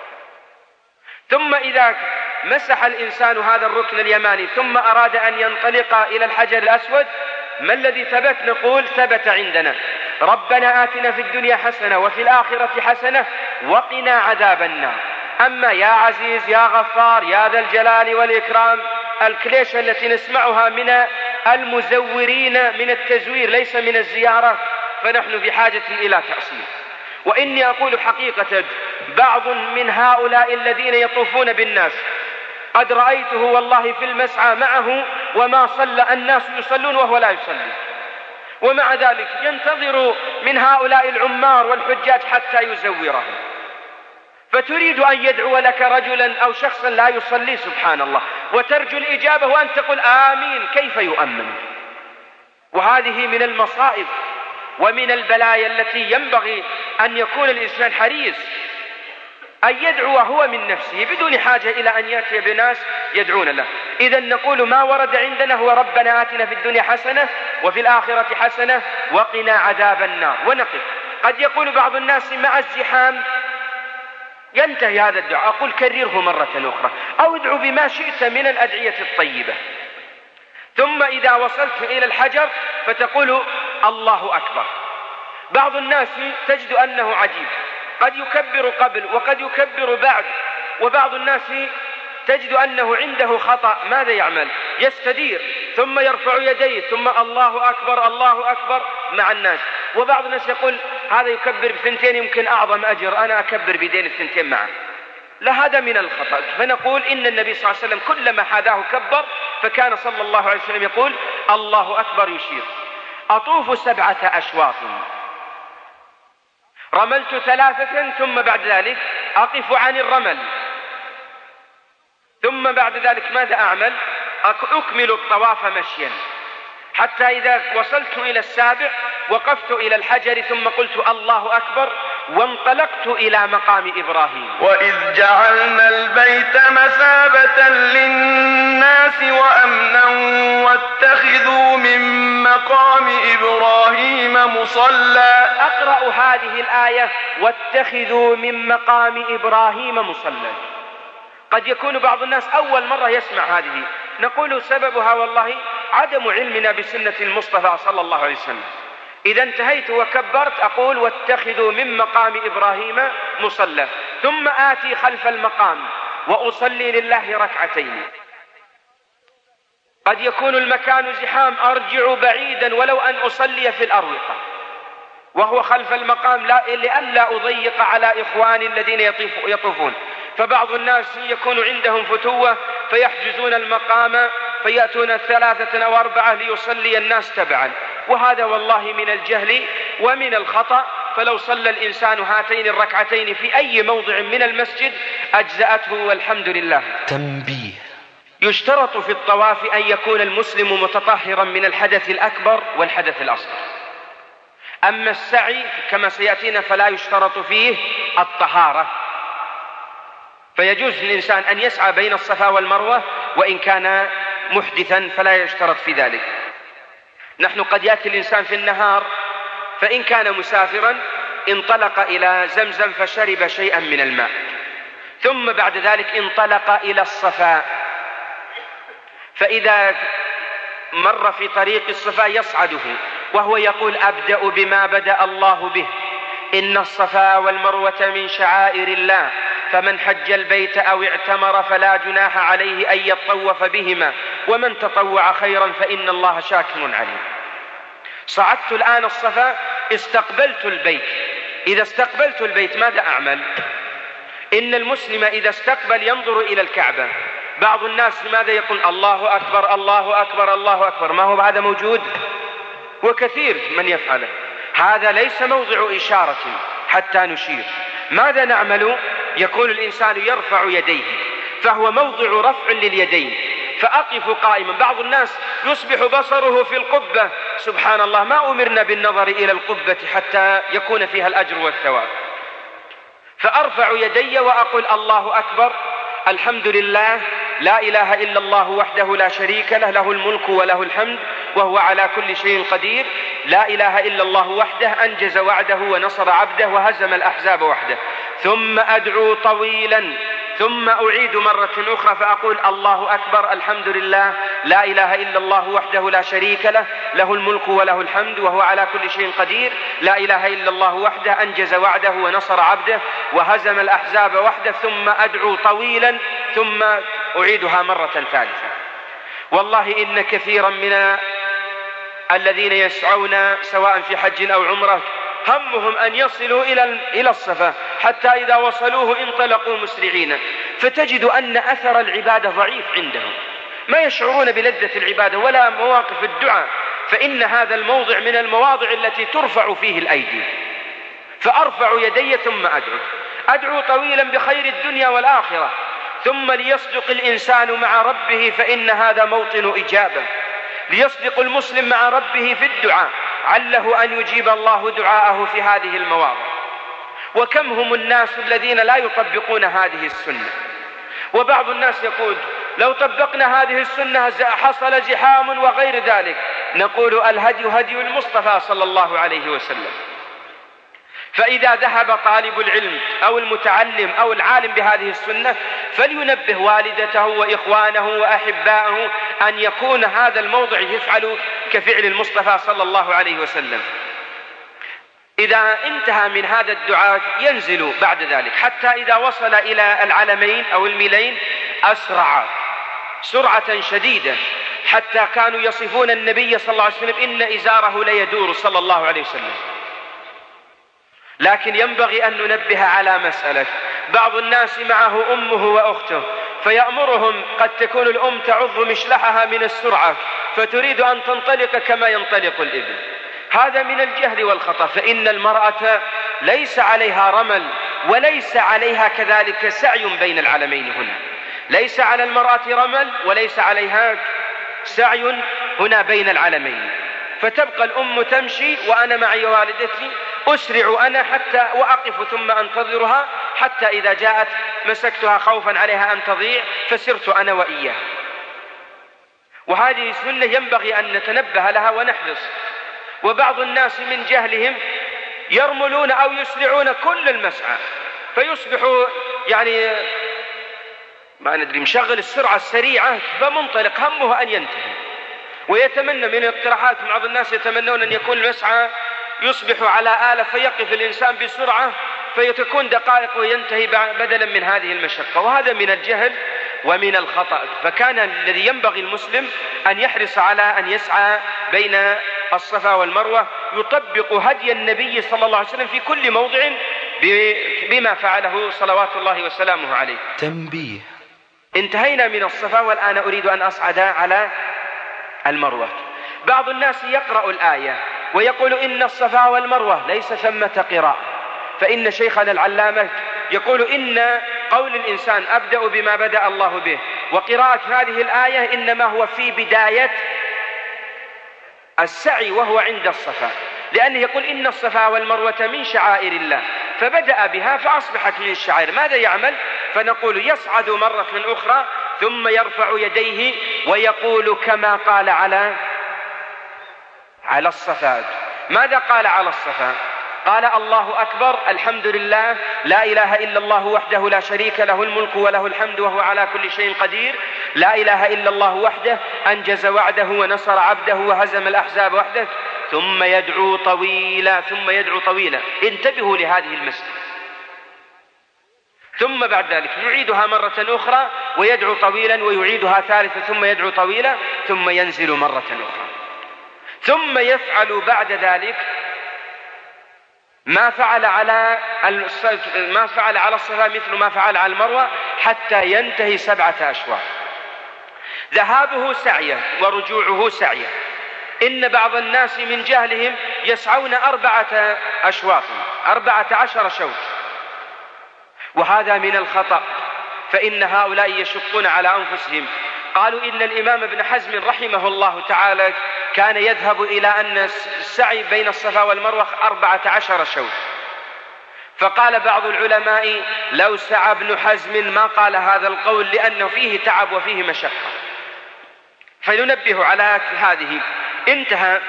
ثم إذا مسح الإنسان هذا الركن اليماني ثم أراد أن ينطلق إلى الحجر الأسود، ما الذي ثبت؟ نقول ثبت عندنا ربنا آتنا في الدنيا حسنة وفي الآخرة حسنة وقنا عذاب النار. أما يا عزيز يا غفار يا ذا الجلال والإكرام، الكليشة التي نسمعها من المزورين من التزوير ليس من الزيارة، فنحن في حاجة إلى تأصيل. وإني أقول حقيقة بعض من هؤلاء الذين يطوفون بالناس قد رأيته والله في المسعى معه وما صلى الناس يصلون وهو لا يصلي، ومع ذلك ينتظر من هؤلاء العمار والحجاج حتى يزورهم. فتريد أن يدعو لك رجلا أو شخصا لا يصلي سبحان الله وترجو الإجابة وأن تقول آمين، كيف يؤمن؟ وهذه من المصائب ومن البلايا التي ينبغي أن يكون الإنسان حريص أن يدعو هو من نفسه بدون حاجة إلى أن يأتي بناس يدعون له. إذن نقول ما ورد عندنا هو ربنا آتنا في الدنيا حسنة وفي الآخرة حسنة وقنا عذاب النار ونقف. قد يقول بعض الناس مع الزحام ينتهي هذا الدعاء، أقول كرره مرة أخرى أو ادعو بما شئت من الأدعية الطيبة. ثم إذا وصلت إلى الحجر فتقول الله أكبر. بعض الناس تجد أنه عجيب، قد يكبر قبل وقد يكبر بعد، وبعض الناس تجد أنه عنده خطأ. ماذا يعمل؟ يستدير ثم يرفع يديه ثم الله أكبر الله أكبر مع الناس. وبعض الناس يقول هذا يكبر بثنتين يمكن أعظم أجر، أنا أكبر بدين الثنتين معه. لا، هذا من الخطأ. فنقول إن النبي صلى الله عليه وسلم كلما حاذاه كبر، فكان صلى الله عليه وسلم يقول الله أكبر يشير. أطوف سبعة أشواط، رملت ثلاثة ثم بعد ذلك أقف عن الرمل، ثم بعد ذلك ماذا أعمل؟ أكمل الطواف مشيا حتى إذا وصلت إلى السابع وقفت إلى الحجر ثم قلت الله أكبر وانطلقت إلى مقام إبراهيم. وإذ جعلنا البيت مثابة للناس وأمنا واتخذوا من مقام إبراهيم مصلى. أقرأ هذه الآية واتخذوا من مقام إبراهيم مصلى. قد يكون بعض الناس أول مرة يسمع هذه، نقول سببها والله عدم علمنا بسنة المصطفى صلى الله عليه وسلم. إذا انتهيت وكبرت أقول واتخذوا من مقام إبراهيم مصلى، ثم آتي خلف المقام وأصلي لله ركعتين. قد يكون المكان زحام أرجع بعيدا ولو أن أصلي في الأروقة، وهو خلف المقام لا لئلا أضيق على إخواني الذين يطوفون. فبعض الناس يكون عندهم فتوة فيحجزون المقام فيأتون ثلاثة أو أربعة ليصلي الناس تبعا، وهذا والله من الجهل ومن الخطأ. فلو صلى الإنسان هاتين الركعتين في أي موضع من المسجد أجزأته والحمد لله. تنبيه: يشترط في الطواف أن يكون المسلم متطهرا من الحدث الأكبر والحدث الأصغر. أما السعي كما سيأتينا فلا يشترط فيه الطهارة، فيجوز للإنسان أن يسعى بين الصفا والمروة وإن كان محدثا فلا يشترط في ذلك. نحن قد يأتي الإنسان في النهار فإن كان مسافرا انطلق إلى زمزم فشرب شيئا من الماء، ثم بعد ذلك انطلق إلى الصفا، فإذا مر في طريق الصفا يصعده وهو يقول: أبدأ بما بدأ الله به، إن الصفا والمروة من شعائر الله، فمن حج البيت أو اعتمر فلا جناح عليه أن يطوف بهما، ومن تطوع خيرا فإن الله شاكر عليم. صعدت الآن الصفا، استقبلت البيت. إذا استقبلت البيت ماذا أعمل؟ إن المسلم إذا استقبل ينظر إلى الكعبة. بعض الناس ماذا يقول؟ الله أكبر الله أكبر الله أكبر. ما هو هذا موجود؟ وكثير من يفعله. هذا ليس موضع إشارة حتى نشير. ماذا نعمل؟ يكون الإنسان يرفع يديه، فهو موضع رفع لليدين، فأقف قائما. بعض الناس يصبح بصره في القبة، سبحان الله، ما أمرنا بالنظر إلى القبة حتى يكون فيها الأجر والثواب. فأرفع يدي وأقول: الله أكبر، الحمد لله، لا إله إلا الله وحده لا شريك له، له الملك وله الحمد وهو على كل شيء قدير، لا إله إلا الله وحده أنجز وعده ونصر عبده وهزم الأحزاب وحده. ثم أدعو طويلا، ثم أعيد مرة أخرى فأقول: الله أكبر، الحمد لله، لا إله إلا الله وحده لا شريك له، له الملك وله الحمد وهو على كل شيء قدير، لا إله إلا الله وحده أنجز وعده ونصر عبده وهزم الأحزاب وحده. ثم أدعو طويلا، ثم أعيدها مرة ثالثة. والله إن كثيرا من الذين يسعون سواء في حج أو عمرة همهم أن يصلوا إلى الصفا، حتى إذا وصلوه انطلقوا مسرعين، فتجد أن أثر العبادة ضعيف عندهم، ما يشعرون بلذة العبادة ولا مواقف الدعاء. فإن هذا الموضع من المواضع التي ترفع فيه الأيدي. فأرفع يدي ثم أدعو أدعو طويلا بخير الدنيا والآخرة. ثم ليصدق الإنسان مع ربه، فإن هذا موطن إجابة. ليصدق المسلم مع ربه في الدعاء، عله أن يجيب الله دعاءه في هذه المواضع. وكم هم الناس الذين لا يطبقون هذه السنة. وبعض الناس يقول: لو طبقنا هذه السنة حصل زحام وغير ذلك. نقول: الهدي هدي المصطفى صلى الله عليه وسلم. فإذا ذهب طالب العلم أو المتعلم أو العالم بهذه السنة فلينبه والدته وإخوانه وأحباءه أن يكون هذا الموضع يفعل كفعل المصطفى صلى الله عليه وسلم. إذا انتهى من هذا الدعاء ينزل بعد ذلك، حتى إذا وصل إلى العلمين أو الميلين أسرع سرعة شديدة، حتى كانوا يصفون النبي صلى الله عليه وسلم إن إزاره ليدور صلى الله عليه وسلم. لكن ينبغي أن ننبه على مسألة: بعض الناس معه أمه وأخته فيأمرهم، قد تكون الأم تعض مشلحها من السرعة فتريد أن تنطلق كما ينطلق الإبل. هذا من الجهل والخطأ. فإن المرأة ليس عليها رمل وليس عليها كذلك سعي بين العلمين هنا. ليس على المرأة رمل وليس عليها سعي هنا بين العلمين، فتبقى الأم تمشي وأنا معي والدتي، أسرع أنا حتى وأقف ثم أنتظرها، حتى إذا جاءت مسكتها خوفا عليها أن تضيع فسرت أنا وإياها. وهذه سنة ينبغي أن نتنبه لها ونحرص. وبعض الناس من جهلهم يرملون أو يسرعون كل المسعى، فيصبح يعني ما ندري مشغل السرعة السريعة فمنطلق همه أن ينتهي. ويتمنى من الاقتراحات، بعض الناس يتمنون أن يكون المسعى يصبح على آلة فيقف الإنسان بسرعة فيتكون دقائق وينتهي بدلا من هذه المشقة. وهذا من الجهل ومن الخطأ. فكان الذي ينبغي المسلم أن يحرص على أن يسعى بين الصفا والمروة يطبق هدي النبي صلى الله عليه وسلم في كل موضع بما فعله صلوات الله وسلامه عليه. تنبيه. انتهينا من الصفا والآن أريد أن أصعد على المروة. بعض الناس يقرأ الآية ويقول إن الصفا والمروة ليس ثمة قراءة، فإن شيخنا العلامة يقول إن قول الإنسان أبدأ بما بدأ الله به، وقراءة هذه الآية إنما هو في بداية السعي وهو عند الصفا، لأنه يقول إن الصفا والمروة من شعائر الله، فبدأ بها فأصبحت من الشعائر. ماذا يعمل؟ فنقول يصعد مرة أخرى ثم يرفع يديه ويقول كما قال على على الصفا. ماذا قال على الصفا؟ قال الله أكبر، الحمد لله، لا إله إلا الله وحده لا شريك له، الملك وله الحمد وهو على كل شيء قدير، لا إله إلا الله وحده أنجز وعده ونصر عبده وهزم الأحزاب وحده، ثم يدعو طويلا ثم يدعو طويلا. انتبهوا لهذه المسألة. ثم بعد ذلك يعيدها مرة أخرى ويدعو طويلا، ويعيدها ثالثة ثم يدعو طويلا، ثم ينزل مرة أخرى. ثم يفعل بعد ذلك ما فعل على ما فعل على الصفا مثل ما فعل على المروة حتى ينتهي سبعة أشواط. ذهابه سعيه ورجوعه سعيه. إن بعض الناس من جهلهم يسعون أربعة أشواط، أربعة عشر شوط، وهذا من الخطأ، فإن هؤلاء يشقون على أنفسهم. قالوا إن الإمام ابن حزم رحمه الله تعالى كان يذهب إلى أن السعي بين الصفا والمروة أربعة عشر شوط، فقال بعض العلماء لو سعى ابن حزم ما قال هذا القول لأنه فيه تعب وفيه مشقة. فننبه على هذه. انتهى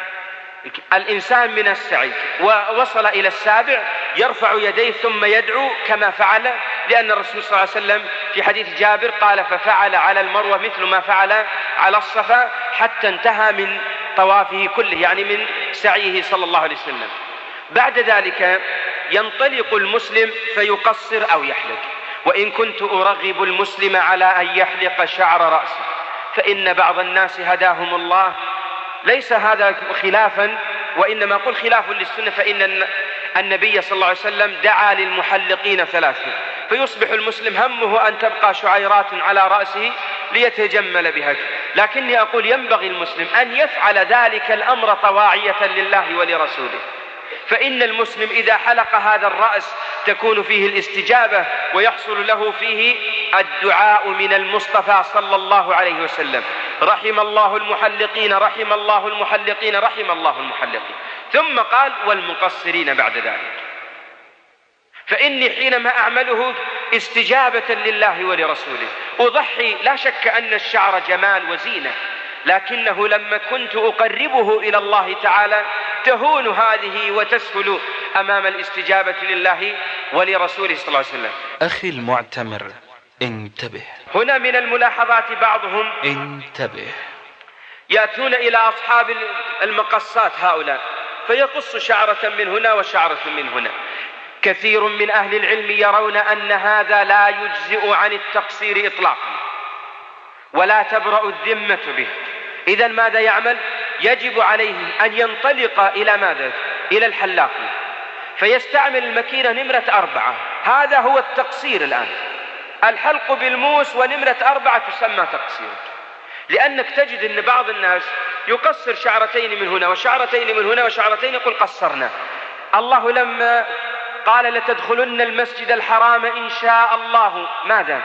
الإنسان من السعي ووصل إلى السابع، يرفع يديه ثم يدعو كما فعل، لأن الرسول صلى الله عليه وسلم في حديث جابر قال ففعل على المروة مثل ما فعل على الصفا حتى انتهى من طوافه كله، يعني من سعيه صلى الله عليه وسلم. بعد ذلك ينطلق المسلم فيقصر أو يحلق. وإن كنت أرغب المسلم على أن يحلق شعر رأسه، فإن بعض الناس هداهم الله، ليس هذا خلافا وإنما قل خلاف للسنة، فإن النبي صلى الله عليه وسلم دعا للمحلقين ثلاثة، فيصبح المسلم همه أن تبقى شعيرات على رأسه ليتجمل بها. لكني أقول ينبغي المسلم أن يفعل ذلك الأمر طواعية لله ولرسوله، فإن المسلم إذا حلق هذا الرأس تكون فيه الاستجابة ويحصل له فيه الدعاء من المصطفى صلى الله عليه وسلم. رحم الله المحلقين رحم الله المحلقين رحم الله المحلقين. ثم قال والمقصرين بعد ذلك، فإني حينما أعمله استجابة لله ولرسوله أضحي. لا شك أن الشعر جمال وزينة، لكنه لما كنت أقربه إلى الله تعالى تهون هذه وتسهل أمام الاستجابة لله ولرسوله صلى الله عليه وسلم. أخي المعتمر انتبه. هنا من الملاحظات بعضهم انتبه يأتون إلى أصحاب المقصات هؤلاء فيقص شعرة من هنا وشعرة من هنا. كثير من أهل العلم يرون أن هذا لا يجزئ عن التقصير إطلاقا ولا تبرأ الذمة به. إذن ماذا يعمل؟ يجب عليه أن ينطلق إلى ماذا؟ إلى الحلاق، فيستعمل المكينة نمرة أربعة. هذا هو التقصير الآن، الحلق بالموس ونمرة أربعة تسمى تقصير، لأنك تجد أن بعض الناس يقصر شعرتين من هنا وشعرتين من هنا وشعرتين يقول قصرنا. الله لما قال لتدخلن المسجد الحرام إن شاء الله ماذا؟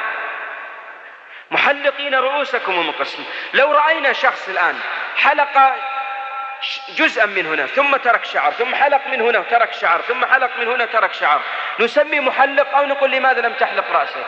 محلقين رؤوسكم ومقصرين. لو رأينا شخص الآن حلق جزءا من هنا ثم ترك شعر، ثم حلق من هنا وترك شعر، ثم حلق من هنا ترك شعر، نسميه محلق أو نقول لماذا لم تحلق رأسك؟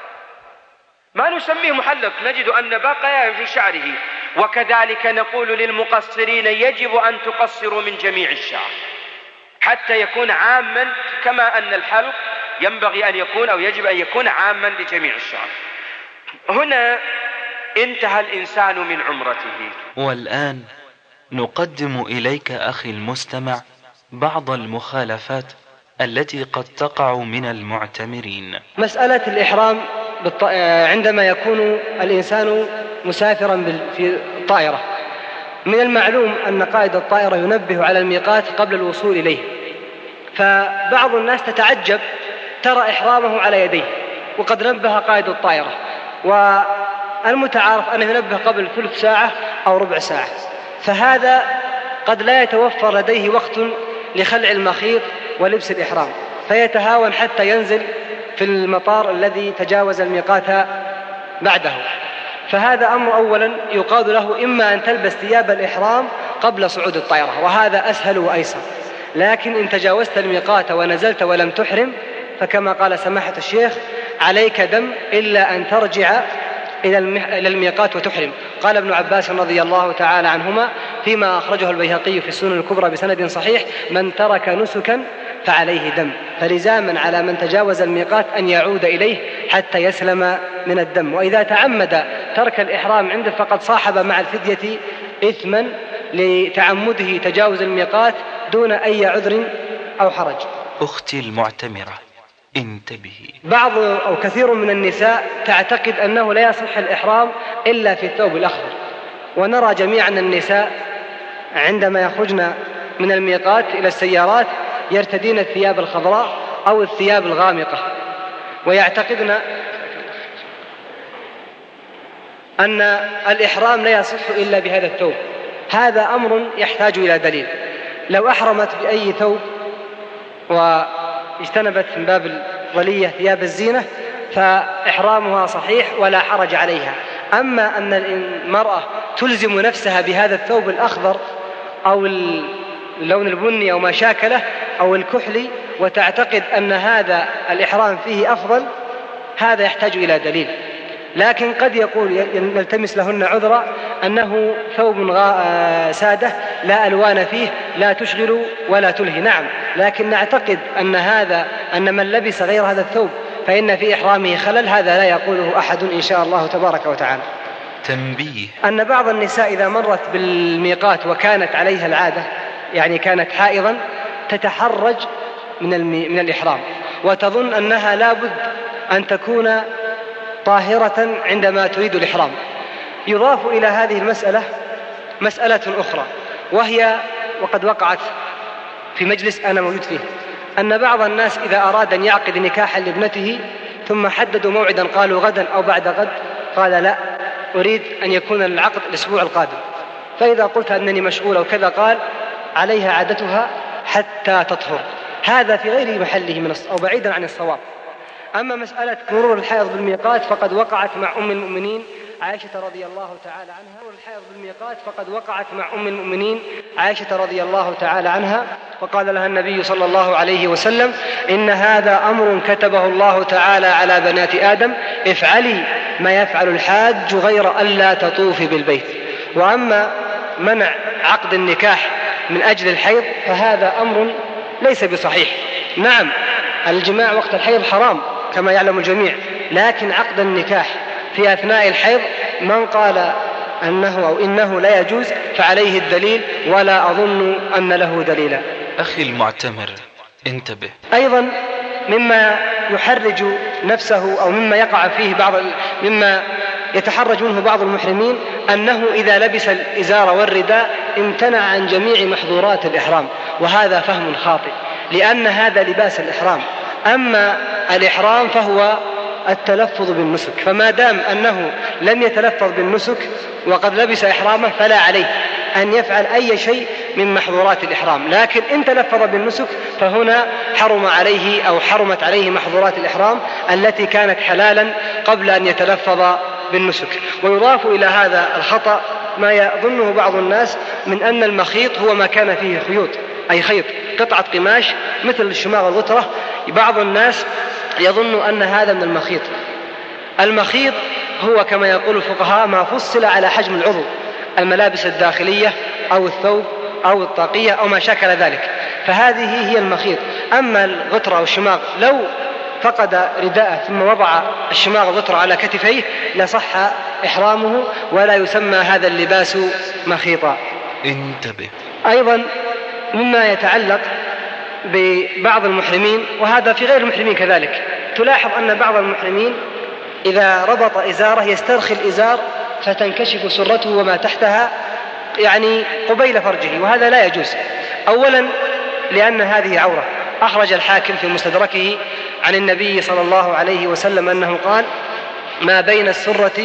ما نسميه محلق، نجد أن بقايا في شعره. وكذلك نقول للمقصرين يجب أن تقصروا من جميع الشعر حتى يكون عاما، كما أن الحلق ينبغي أن يكون أو يجب أن يكون عاما لجميع الشعر. هنا انتهى الإنسان من عمرته. والآن نقدم إليك أخي المستمع بعض المخالفات التي قد تقع من المعتمرين. مسألة الإحرام عندما يكون الإنسان مسافرا في الطائرة من المعلوم أن قائد الطائرة ينبه على الميقات قبل الوصول إليه، فبعض الناس تتعجب ترى إحرامه على يديه وقد نبه قائد الطائرة، والمتعارف أنه ينبه قبل ثلث ساعة أو ربع ساعة، فهذا قد لا يتوفر لديه وقت لخلع المخيط ولبس الإحرام، فيتهاون حتى ينزل في المطار الذي تجاوز الميقات بعده. فهذا أمر أولا يقال له إما أن تلبس ثياب الإحرام قبل صعود الطائرة، وهذا أسهل وأيسر، لكن إن تجاوزت الميقات ونزلت ولم تحرم فكما قال سماحة الشيخ عليك دم إلا أن ترجع إلى الميقات وتحرم. قال ابن عباس رضي الله تعالى عنهما فيما أخرجه البيهقي في السنن الكبرى بسند صحيح: من ترك نسكا فعليه دم، فلزاما على من تجاوز الميقات أن يعود إليه حتى يسلم من الدم. وإذا تعمد ترك الإحرام عنده فقد صاحب مع الفدية إثما لتعمده تجاوز الميقات دون أي عذر أو حرج. أختي المعتمرة انتبهي، بعض أو كثير من النساء تعتقد أنه لا يصح الإحرام إلا في الثوب الأخضر، ونرى جميعا النساء عندما يخرجن من الميقات إلى السيارات يرتدين الثياب الخضراء أو الثياب الغامقة، ويعتقدن أن الإحرام لا يصح إلا بهذا الثوب. هذا أمر يحتاج إلى دليل. لو أحرمت بأي ثوب واجتنبت من باب الظلية ثياب الزينة فإحرامها صحيح ولا حرج عليها. أما أن المرأة تلزم نفسها بهذا الثوب الأخضر أو اللون البني أو ما شاكله أو الكحلي وتعتقد أن هذا الإحرام فيه أفضل، هذا يحتاج إلى دليل. لكن قد يقول نلتمس لهن عذرا أنه ثوب سادة لا ألوان فيه لا تشغل ولا تلهي. نعم، لكن نعتقد أن هذا أن من لبس غير هذا الثوب فإن في إحرامه خلل، هذا لا يقوله أحد إن شاء الله تبارك وتعالى. تنبيه: أن بعض النساء إذا مرت بالميقات وكانت عليها العادة، يعني كانت حائضا، تتحرج من, من الإحرام وتظن أنها لابد أن تكون طاهرة عندما تريد الإحرام. يضاف إلى هذه المسألة مسألة أخرى، وهي وقد وقعت في مجلس أنا موجود فيه، أن بعض الناس إذا أراد أن يعقد نكاحا لابنته ثم حددوا موعدا قالوا غدا أو بعد غد، قال لا أريد أن يكون العقد الأسبوع القادم، فإذا قلت أنني مشغول وكذا قال عليها عادتها حتى تطهر. هذا في غير محله من أو بعيدا عن الصواب. أما مسألة مرور الحائض بالميقات فقد وقعت مع أم المؤمنين عائشة رضي الله تعالى عنها. مرور الحائض بالميقات فقد وقعت مع أم المؤمنين عائشة رضي الله تعالى عنها، وقال لها النبي صلى الله عليه وسلم: إن هذا أمر كتبه الله تعالى على بنات آدم، افعلي ما يفعل الحاج غير ألا تطوفي بالبيت. وأما منع عقد النكاح من أجل الحيض فهذا أمر ليس بصحيح. نعم، الجماع وقت الحيض حرام كما يعلم الجميع، لكن عقد النكاح في أثناء الحيض من قال أنه أو إنه لا يجوز فعليه الدليل، ولا أظن أن له دليلا. أخي المعتمر انتبه. أيضا مما يحرج نفسه أو مما يقع فيه بعض مما يتحرج منه بعض المحرمين أنه إذا لبس الإزار والرداء امتنع عن جميع محظورات الإحرام، وهذا فهم خاطئ، لأن هذا لباس الإحرام. أما الإحرام فهو التلفظ بالنسك، فما دام أنه لم يتلفظ بالنسك وقد لبس إحرامه فلا عليه أن يفعل أي شيء من محظورات الإحرام. لكن إن تلفظ بالنسك فهنا حرم عليه أو حرمت عليه محظورات الإحرام التي كانت حلالا قبل أن يتلفظ بالنسك. ويضاف إلى هذا الخطأ ما يظنه بعض الناس من أن المخيط هو ما كان فيه خيوط، أي خيط قطعة قماش مثل الشماغ الغترة. بعض الناس يظن أن هذا من المخيط. المخيط هو كما يقول الفقهاء ما فصل على حجم العضو، الملابس الداخلية أو الثوب أو الطاقية أو ما شاكل ذلك، فهذه هي المخيط. أما الغترة أو الشماغ لو فقد رداءه ثم وضع الشماغ الغترة على كتفيه لصح إحرامه ولا يسمى هذا اللباس مخيطا. انتبه. أيضا مما يتعلق ببعض المحرمين، وهذا في غير المحرمين كذلك، تلاحظ أن بعض المحرمين إذا ربط إزاره يسترخي الإزار فتنكشف سرته وما تحتها يعني قبيل فرجه، وهذا لا يجوز. أولا لأن هذه عورة. أخرج الحاكم في مستدركه عن النبي صلى الله عليه وسلم أنه قال: ما بين السرة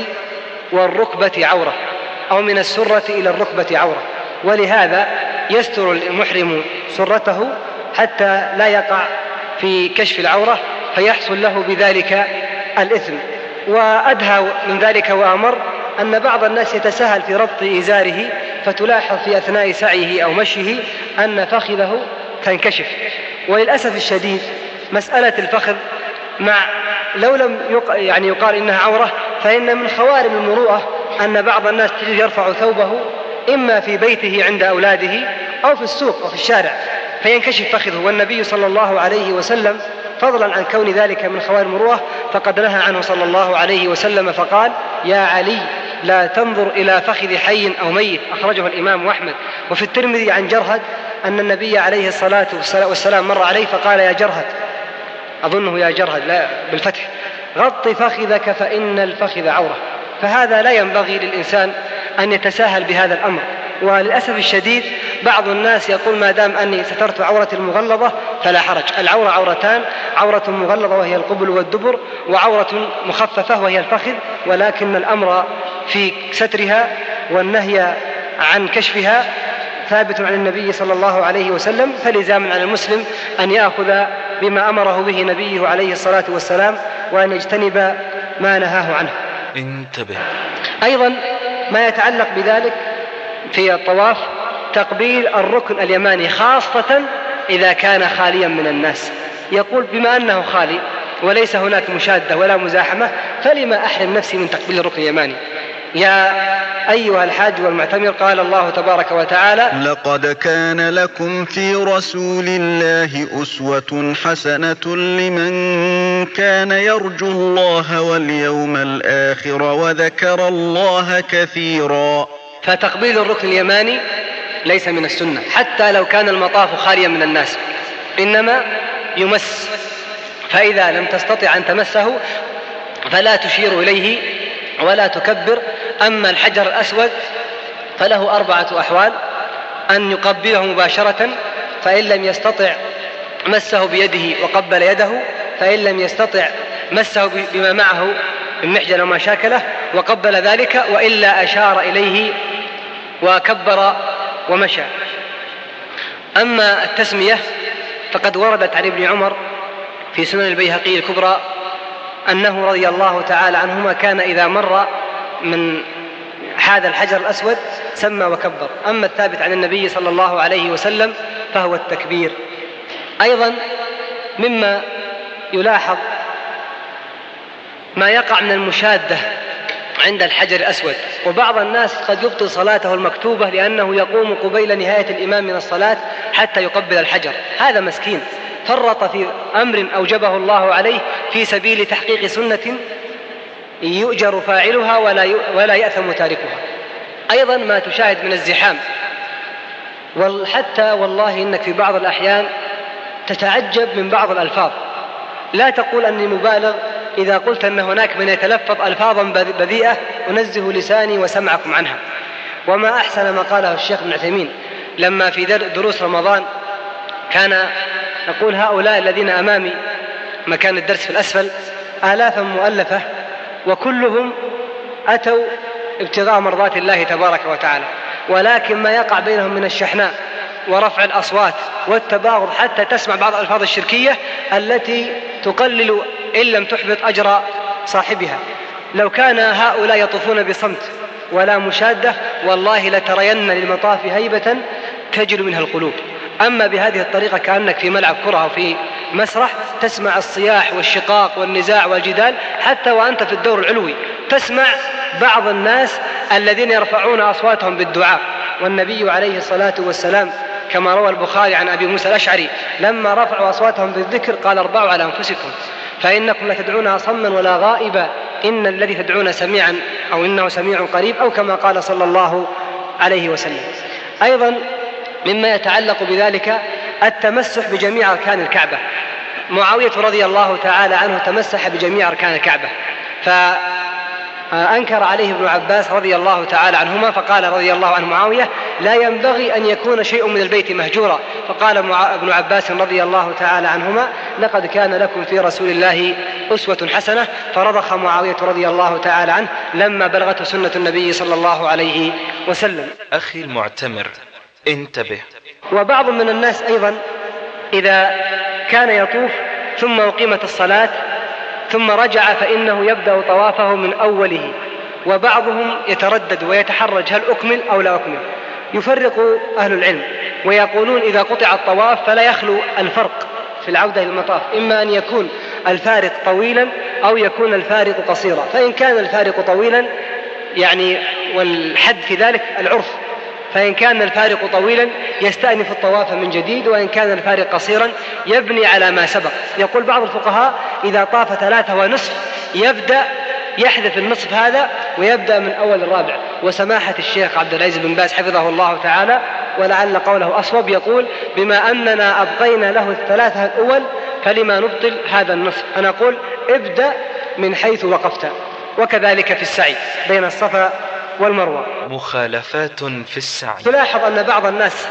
والركبة عورة، أو من السرة إلى الركبة عورة. ولهذا يستر المحرم سرته حتى لا يقع في كشف العورة فيحصل له بذلك الإثم. وأدهى من ذلك وأمر أن بعض الناس يتساهل في ربط إزاره، فتلاحظ في أثناء سعيه أو مشيه أن فخذه تنكشف. وللأسف الشديد مسألة الفخذ مع لو لم يق... يعني يقال إنها عورة، فإن من خوارم المروءة أن بعض الناس يرفع ثوبه إما في بيته عند أولاده أو في السوق وفي الشارع فينكشف فخذه. والنبي صلى الله عليه وسلم فضلا عن كون ذلك من خوارم المروءة فقد نهى عنه صلى الله عليه وسلم فقال: يا علي لا تنظر إلى فخذ حي أو ميت. أخرجه الإمام أحمد. وفي الترمذي عن جرهد أن النبي عليه الصلاة والسلام مر عليه فقال: يا جرهد، أظنه يا جرهد لا بالفتح، غط فخذك فإن الفخذ عورة. فهذا لا ينبغي للإنسان أن يتساهل بهذا الأمر. وللأسف الشديد بعض الناس يقول: ما دام أني سترت عورة المغلظة فلا حرج. العورة عورتان: عورة مغلظة وهي القبل والدبر، وعورة مخففة وهي الفخذ. ولكن الأمر في سترها والنهي عن كشفها ثابت عن النبي صلى الله عليه وسلم، فلزاما على المسلم أن يأخذ بما أمره به نبيه عليه الصلاة والسلام وأن يجتنب ما نهاه عنه. انتبه. أيضا ما يتعلق بذلك في الطواف تقبيل الركن اليماني، خاصة إذا كان خاليا من الناس. يقول: بما أنه خالي وليس هناك مشادة ولا مزاحمة فلما أحرم نفسي من تقبيل الركن اليماني؟ يا أيها الحاج والمعتمر، قال الله تبارك وتعالى: لقد كان لكم في رسول الله أسوة حسنة لمن كان يرجو الله واليوم الآخر وذكر الله كثيرا. فتقبيل الركن اليماني ليس من السنة حتى لو كان المطاف خاليا من الناس، إنما يمس. فإذا لم تستطع أن تمسه فلا تشير إليه ولا تكبر. أما الحجر الأسود فله أربعة أحوال: أن يقبله مباشرة، فإن لم يستطع مسه بيده وقبل يده، فإن لم يستطع مسه بما معه من محجن وما شاكله وقبل ذلك، وإلا أشار إليه وكبر ومشى. أما التسمية فقد وردت عن ابن عمر في سنن البيهقي الكبرى أنه رضي الله تعالى عنهما كان إذا مر من هذا الحجر الأسود سمى وكبر. أما الثابت عن النبي صلى الله عليه وسلم فهو التكبير. أيضا مما يلاحظ ما يقع من المشادة عند الحجر الأسود، وبعض الناس قد يبطل صلاته المكتوبة لأنه يقوم قبيل نهاية الإمام من الصلاة حتى يقبل الحجر. هذا مسكين فرط في أمر أوجبه الله عليه في سبيل تحقيق سنة يؤجر فاعلها ولا ولا يأثم تاركها. أيضا ما تشاهد من الزحام، وحتى والله إنك في بعض الأحيان تتعجب من بعض الألفاظ. لا تقول أني مبالغ إذا قلت أن هناك من يتلفظ ألفاظا بذيئة أنزه لساني وسمعكم عنها. وما أحسن ما قاله الشيخ ابن عثيمين لما في دروس رمضان كان نقول: هؤلاء الذين أمامي مكان الدرس في الأسفل آلافا مؤلفة، وكلهم أتوا ابتغاء مرضات الله تبارك وتعالى، ولكن ما يقع بينهم من الشحناء ورفع الأصوات والتباغض حتى تسمع بعض الألفاظ الشركية التي تقلل إن لم تحبط أجر صاحبها. لو كان هؤلاء يطوفون بصمت ولا مشادة والله لترين للمطاف هيبة تجل منها القلوب. أما بهذه الطريقة كأنك في ملعب كرة أو في مسرح تسمع الصياح والشقاق والنزاع والجدال، حتى وأنت في الدور العلوي تسمع بعض الناس الذين يرفعون أصواتهم بالدعاء. والنبي عليه الصلاة والسلام كما روى البخاري عن أبي موسى الأشعري لما رفعوا أصواتهم بالذكر قال: اربعوا على أنفسكم فإنكم لا تدعون صما ولا غائبا، إن الذي تدعون سميعا أو إنه سميع قريب، أو كما قال صلى الله عليه وسلم. أيضا مما يتعلق بذلك التمسح بجميع أركان الكعبة. معاوية رضي الله تعالى عنه تمسح بجميع أركان الكعبة، أنكر عليه ابن عباس رضي الله تعالى عنهما، فقال رضي الله عنه معاوية: لا ينبغي أن يكون شيء من البيت مهجورا. فقال ابن عباس رضي الله تعالى عنهما: لقد كان لكم في رسول الله أسوة حسنة. فرضخ معاوية رضي الله تعالى عنه لما بلغته سنة النبي صلى الله عليه وسلم. أخي المعتمر، انتبه. وبعض من الناس أيضا إذا كان يطوف ثم أقيمت الصلاة ثم رجع فإنه يبدأ طوافه من أوله، وبعضهم يتردد ويتحرج: هل أكمل أو لا أكمل؟ يفرق أهل العلم ويقولون إذا قطع الطواف فلا يخلو الفرق في العودة إلى المطاف، إما أن يكون الفارق طويلا أو يكون الفارق قصيرا. فإن كان الفارق طويلا يعني والحد في ذلك العرف، فإن كان الفارق طويلا يستأنف الطواف من جديد، وإن كان الفارق قصيرا يبني على ما سبق. يقول بعض الفقهاء: إذا طاف ثلاثة ونصف يبدأ يحذف النصف هذا ويبدأ من أول الرابع. وسماحة الشيخ عبد العزيز بن باز حفظه الله تعالى ولعل قوله أصوب يقول: بما أننا أبقينا له الثلاثة الأول فلما نبطل هذا النصف؟ أنا أقول: ابدأ من حيث وقفت. وكذلك في السعي بين الصفا والمروة. مخالفات في السعي. تلاحظ أن بعض الناس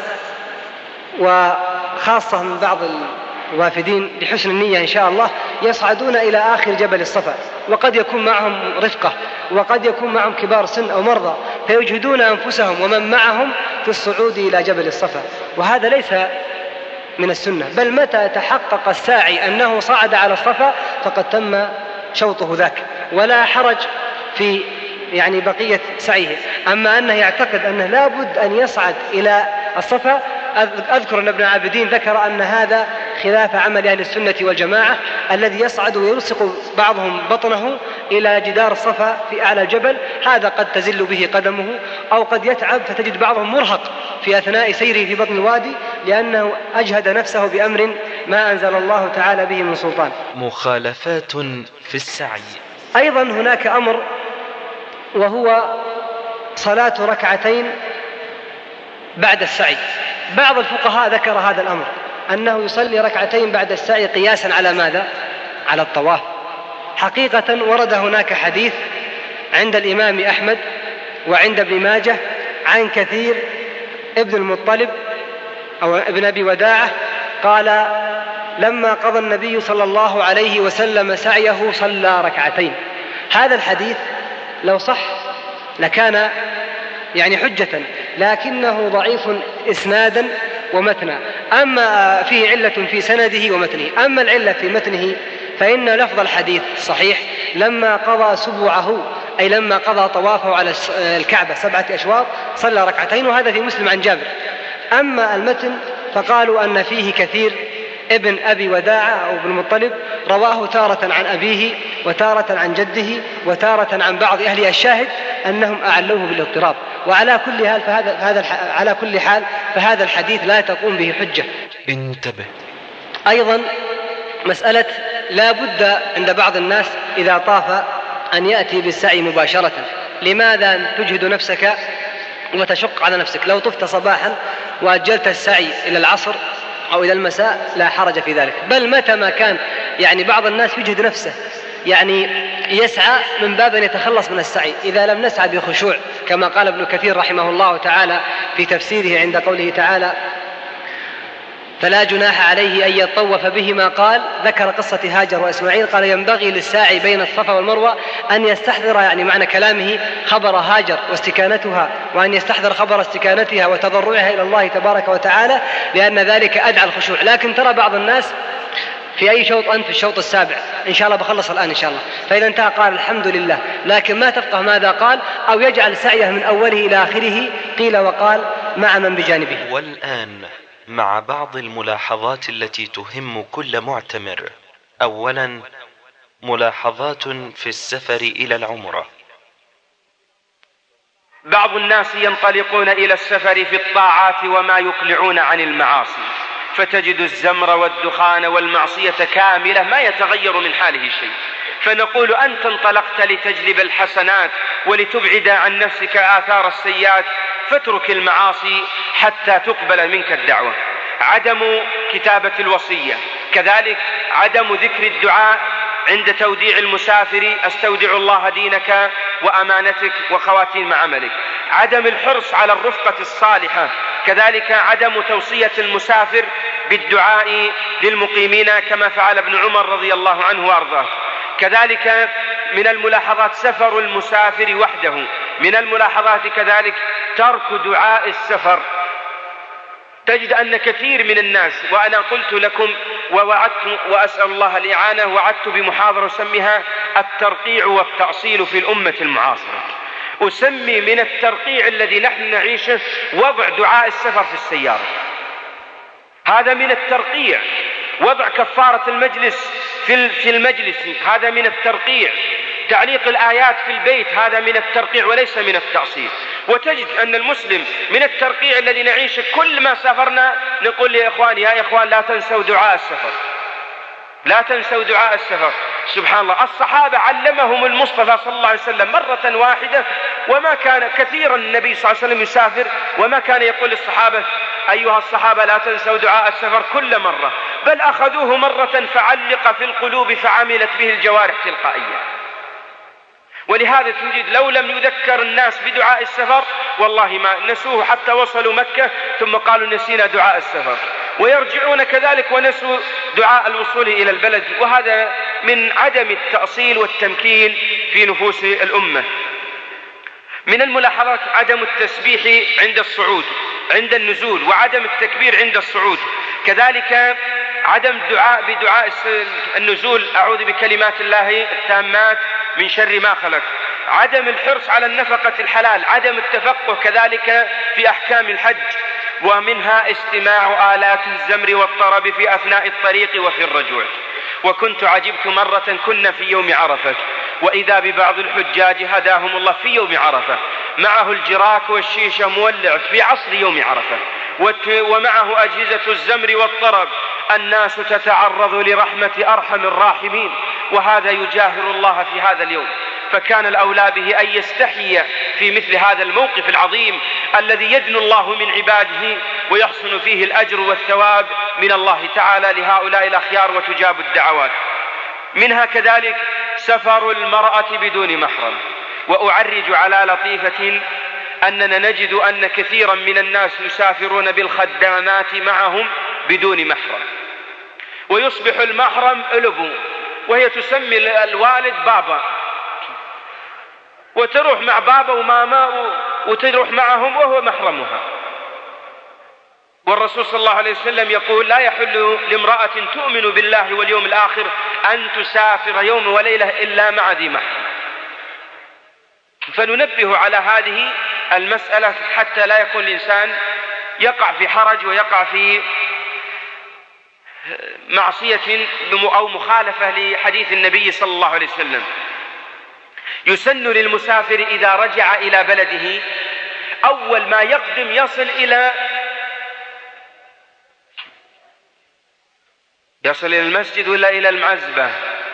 وخاصة من بعض الوافدين بحسن النية إن شاء الله يصعدون إلى آخر جبل الصفا، وقد يكون معهم رفقة وقد يكون معهم كبار سن أو مرضى، فيجهدون أنفسهم ومن معهم في الصعود إلى جبل الصفا، وهذا ليس من السنة. بل متى تحقق الساعي أنه صعد على الصفا فقد تم شوطه ذاك، ولا حرج في يعني بقية سعيه. أما أنه يعتقد أنه لابد أن يصعد إلى الصفا، أذكر أن ابن عابدين ذكر أن هذا خلاف عمل أهل السنة والجماعة، الذي يصعد ويلصق بعضهم بطنه إلى جدار الصفا في أعلى الجبل، هذا قد تزل به قدمه أو قد يتعب، فتجد بعضهم مرهق في أثناء سيره في بطن الوادي لأنه أجهد نفسه بأمر ما أنزل الله تعالى به من سلطان. مخالفات في السعي. أيضا هناك أمر وهو صلاة ركعتين بعد السعي. بعض الفقهاء ذكر هذا الأمر، أنه يصلي ركعتين بعد السعي قياسا على ماذا؟ على الطواف. حقيقة ورد هناك حديث عند الإمام أحمد وعند ابن ماجه عن كثير ابن المطلب أو ابن أبي وداعة قال: لما قضى النبي صلى الله عليه وسلم سعيه صلى ركعتين. هذا الحديث لو صح لكان يعني حجة، لكنه ضعيف إسنادا ومتنا، أما فيه علة في سنده ومتنه. أما العلة في متنه فإن لفظ الحديث صحيح: لما قضى سبوعه، أي لما قضى طوافه على الكعبة سبعة أشواط صلى ركعتين، وهذا في مسلم عن جابر. أما المتن فقالوا أن فيه كثير ابن أبي وداعة أو ابن المطلب رواه تارة عن أبيه وتارة عن جده وتارة عن بعض أهل الشاهد أنهم أعلوه بالاضطراب. وعلى كل حال فهذا هذا على كل حال فهذا الحديث لا تقوم به حجة. انتبه. أيضا مسألة لا بد عند بعض الناس إذا طاف أن يأتي بالسعي مباشرة. لماذا تجهد نفسك وتشق على نفسك؟ لو طفت صباحا وأجلت السعي إلى العصر أو إلى المساء لا حرج في ذلك. بل متى ما كان يعني بعض الناس يجهد نفسه يعني يسعى من باب أن يتخلص من السعي، إذا لم نسعى بخشوع كما قال ابن كثير رحمه الله تعالى في تفسيره عند قوله تعالى: فلا جناح عليه أن يطوف بهما. قال ذكر قصة هاجر وإسماعيل، قال: ينبغي للساعي بين الصفا والمروة أن يستحضر، يعني معنى كلامه، خبر هاجر واستكانتها، وأن يستحضر خبر استكانتها وتضرعها إلى الله تبارك وتعالى، لأن ذلك أدعى الخشوع. لكن ترى بعض الناس في أي شوط أنت؟ في الشوط السابع، إن شاء الله بخلص الآن إن شاء الله، فإذا انتهى قال الحمد لله، لكن ما تفقه ماذا قال، أو يجعل سعيه من أوله إلى آخره قيل وقال مع من بجانبه. والآن مع بعض الملاحظات التي تهم كل معتمر. أولا، ملاحظات في السفر إلى العمرة. بعض الناس ينطلقون إلى السفر في الطاعات وما يقلعون عن المعاصي، فتجد الزمر والدخان والمعصية كاملة ما يتغير من حاله شيء. فنقول: أنت انطلقت لتجلب الحسنات ولتبعد عن نفسك آثار السيئات، فاترك المعاصي حتى تقبل منك الدعوة. عدم كتابة الوصية، كذلك عدم ذكر الدعاء عند توديع المسافر: استودع الله دينك وأمانتك وخواتيم عملك. عدم الحرص على الرفقة الصالحة، كذلك عدم توصية المسافر بالدعاء للمقيمين كما فعل ابن عمر رضي الله عنه وأرضاه. كذلك من الملاحظات سفر المسافر وحده. من الملاحظات كذلك ترك دعاء السفر. تجد أن كثير من الناس، وأنا قلت لكم ووعدت وأسأل الله الإعانة، وعدت بمحاضرة أسميها الترقيع والتأصيل في الأمة المعاصرة. أسمي من الترقيع الذي نحن نعيشه وضع دعاء السفر في السيارة. هذا من الترقيع. وضع كفارة المجلس في المجلس، هذا من الترقيع. تعليق الآيات في البيت، هذا من الترقيع وليس من التأصيل. وتجد أن المسلم من الترقيع الذي نعيشه كل ما سافرنا نقول يا إخواني يا إخوان لا تنسوا دعاء السفر، لا تنسوا دعاء السفر. سبحان الله، الصحابة علمهم المصطفى صلى الله عليه وسلم مرة واحدة، وما كان كثيرا النبي صلى الله عليه وسلم يسافر وما كان يقول للصحابة أيها الصحابة لا تنسوا دعاء السفر كل مرة، بل أخذوه مرة فعلق في القلوب فعملت به الجوارح تلقائيا. ولهذا تجد لو لم يذكر الناس بدعاء السفر والله ما نسوه حتى وصلوا مكة ثم قالوا نسينا دعاء السفر، ويرجعون كذلك ونسوا دعاء الوصول إلى البلد. وهذا من عدم التأصيل والتمكين في نفوس الأمة. من الملاحظات عدم التسبيح عند الصعود عند النزول، وعدم التكبير عند الصعود. كذلك عدم الدعاء بدعاء النزول: أعوذ بكلمات الله التامات من شر ما خلق. عدم الحرص على النفقة الحلال. عدم التفقه كذلك في أحكام الحج، ومنها استماع آلات الزمر والطرب في أثناء الطريق وفي الرجوع. وكنت عجبت مرة كنا في يوم عرفة، وإذا ببعض الحجاج هداهم الله في يوم عرفة معه الجراك والشيشة مولع في عصر يوم عرفة، ومعه أجهزة الزمر والطرب. الناس تتعرض لرحمة أرحم الراحمين، وهذا يجاهر الله في هذا اليوم. فكان الأولى به أن يستحي في مثل هذا الموقف العظيم الذي يدنو الله من عباده ويحصل فيه الأجر والثواب من الله تعالى لهؤلاء الأخيار وتجاب الدعوات. منها كذلك سفر المرأة بدون محرم. وأعرج على لطيفة أننا نجد أن كثيرا من الناس يسافرون بالخدامات معهم بدون محرم، ويصبح المحرم ألبو، وهي تسمي الوالد بابا، وتروح مع بابا وماما وتروح معهم وهو محرمها. والرسول صلى الله عليه وسلم يقول: لا يحل لامرأة تؤمن بالله واليوم الآخر أن تسافر يوم وليلة إلا مع ذي محرم. فننبه على هذه المسألة حتى لا يكون الإنسان يقع في حرج ويقع في معصية أو مخالفة لحديث النبي صلى الله عليه وسلم. يسن للمسافر إذا رجع إلى بلده أول ما يقدم يصل إلى يصل إلى المسجد ولا إلى المعزبة.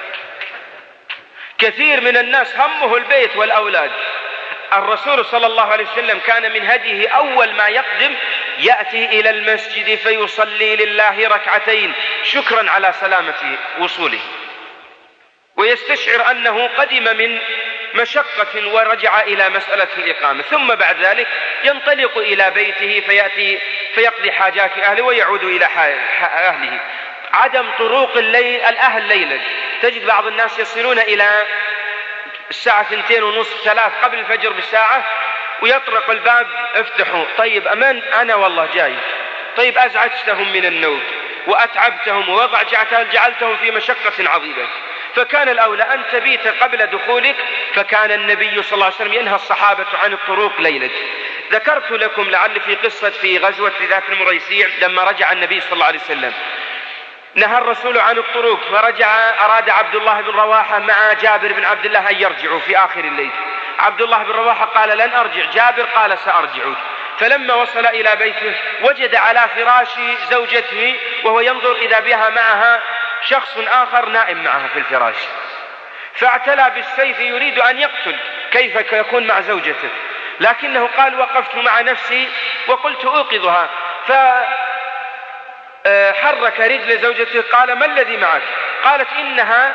كثير من الناس همه البيت والأولاد. الرسول صلى الله عليه وسلم كان من هديه أول ما يقدم يأتي إلى المسجد فيصلي لله ركعتين شكرا على سلامة وصوله، ويستشعر أنه قدم من مشقة ورجع إلى مسألة الإقامة، ثم بعد ذلك ينطلق إلى بيته فيأتي فيقضي حاجات أهله ويعود إلى أهله. عدم طروق الليل الأهل ليلا. تجد بعض الناس يصلون إلى الساعة اثنتين ونصف ثلاث قبل الفجر بساعة ويطرق الباب: افتحوا. طيب أمان أنا والله جاي. طيب أزعجتهم من النوم وأتعبتهم وجعلتهم في مشقة عظيمة. فكان الأولى أن تبيت قبل دخولك. فكان النبي صلى الله عليه وسلم ينهى الصحابة عن الطروق ليلا. ذكرت لكم لعل في قصة في غزوة ذات المريسيع لما رجع النبي صلى الله عليه وسلم نهى الرسول عن الطرق، فرجع أراد عبد الله بن رواحة مع جابر بن عبد الله أن يرجعوا في آخر الليل. عبد الله بن رواحة قال: لن أرجع. جابر قال: سأرجع. فلما وصل إلى بيته وجد على فراش زوجته وهو ينظر إذا بها معها شخص آخر نائم معها في الفراش، فاعتلى بالسيف يريد أن يقتل. كيف يكون مع زوجته؟ لكنه قال: وقفت مع نفسي وقلت أوقظها. ف حرك رجل زوجته. قال: ما الذي معك؟ قالت: إنها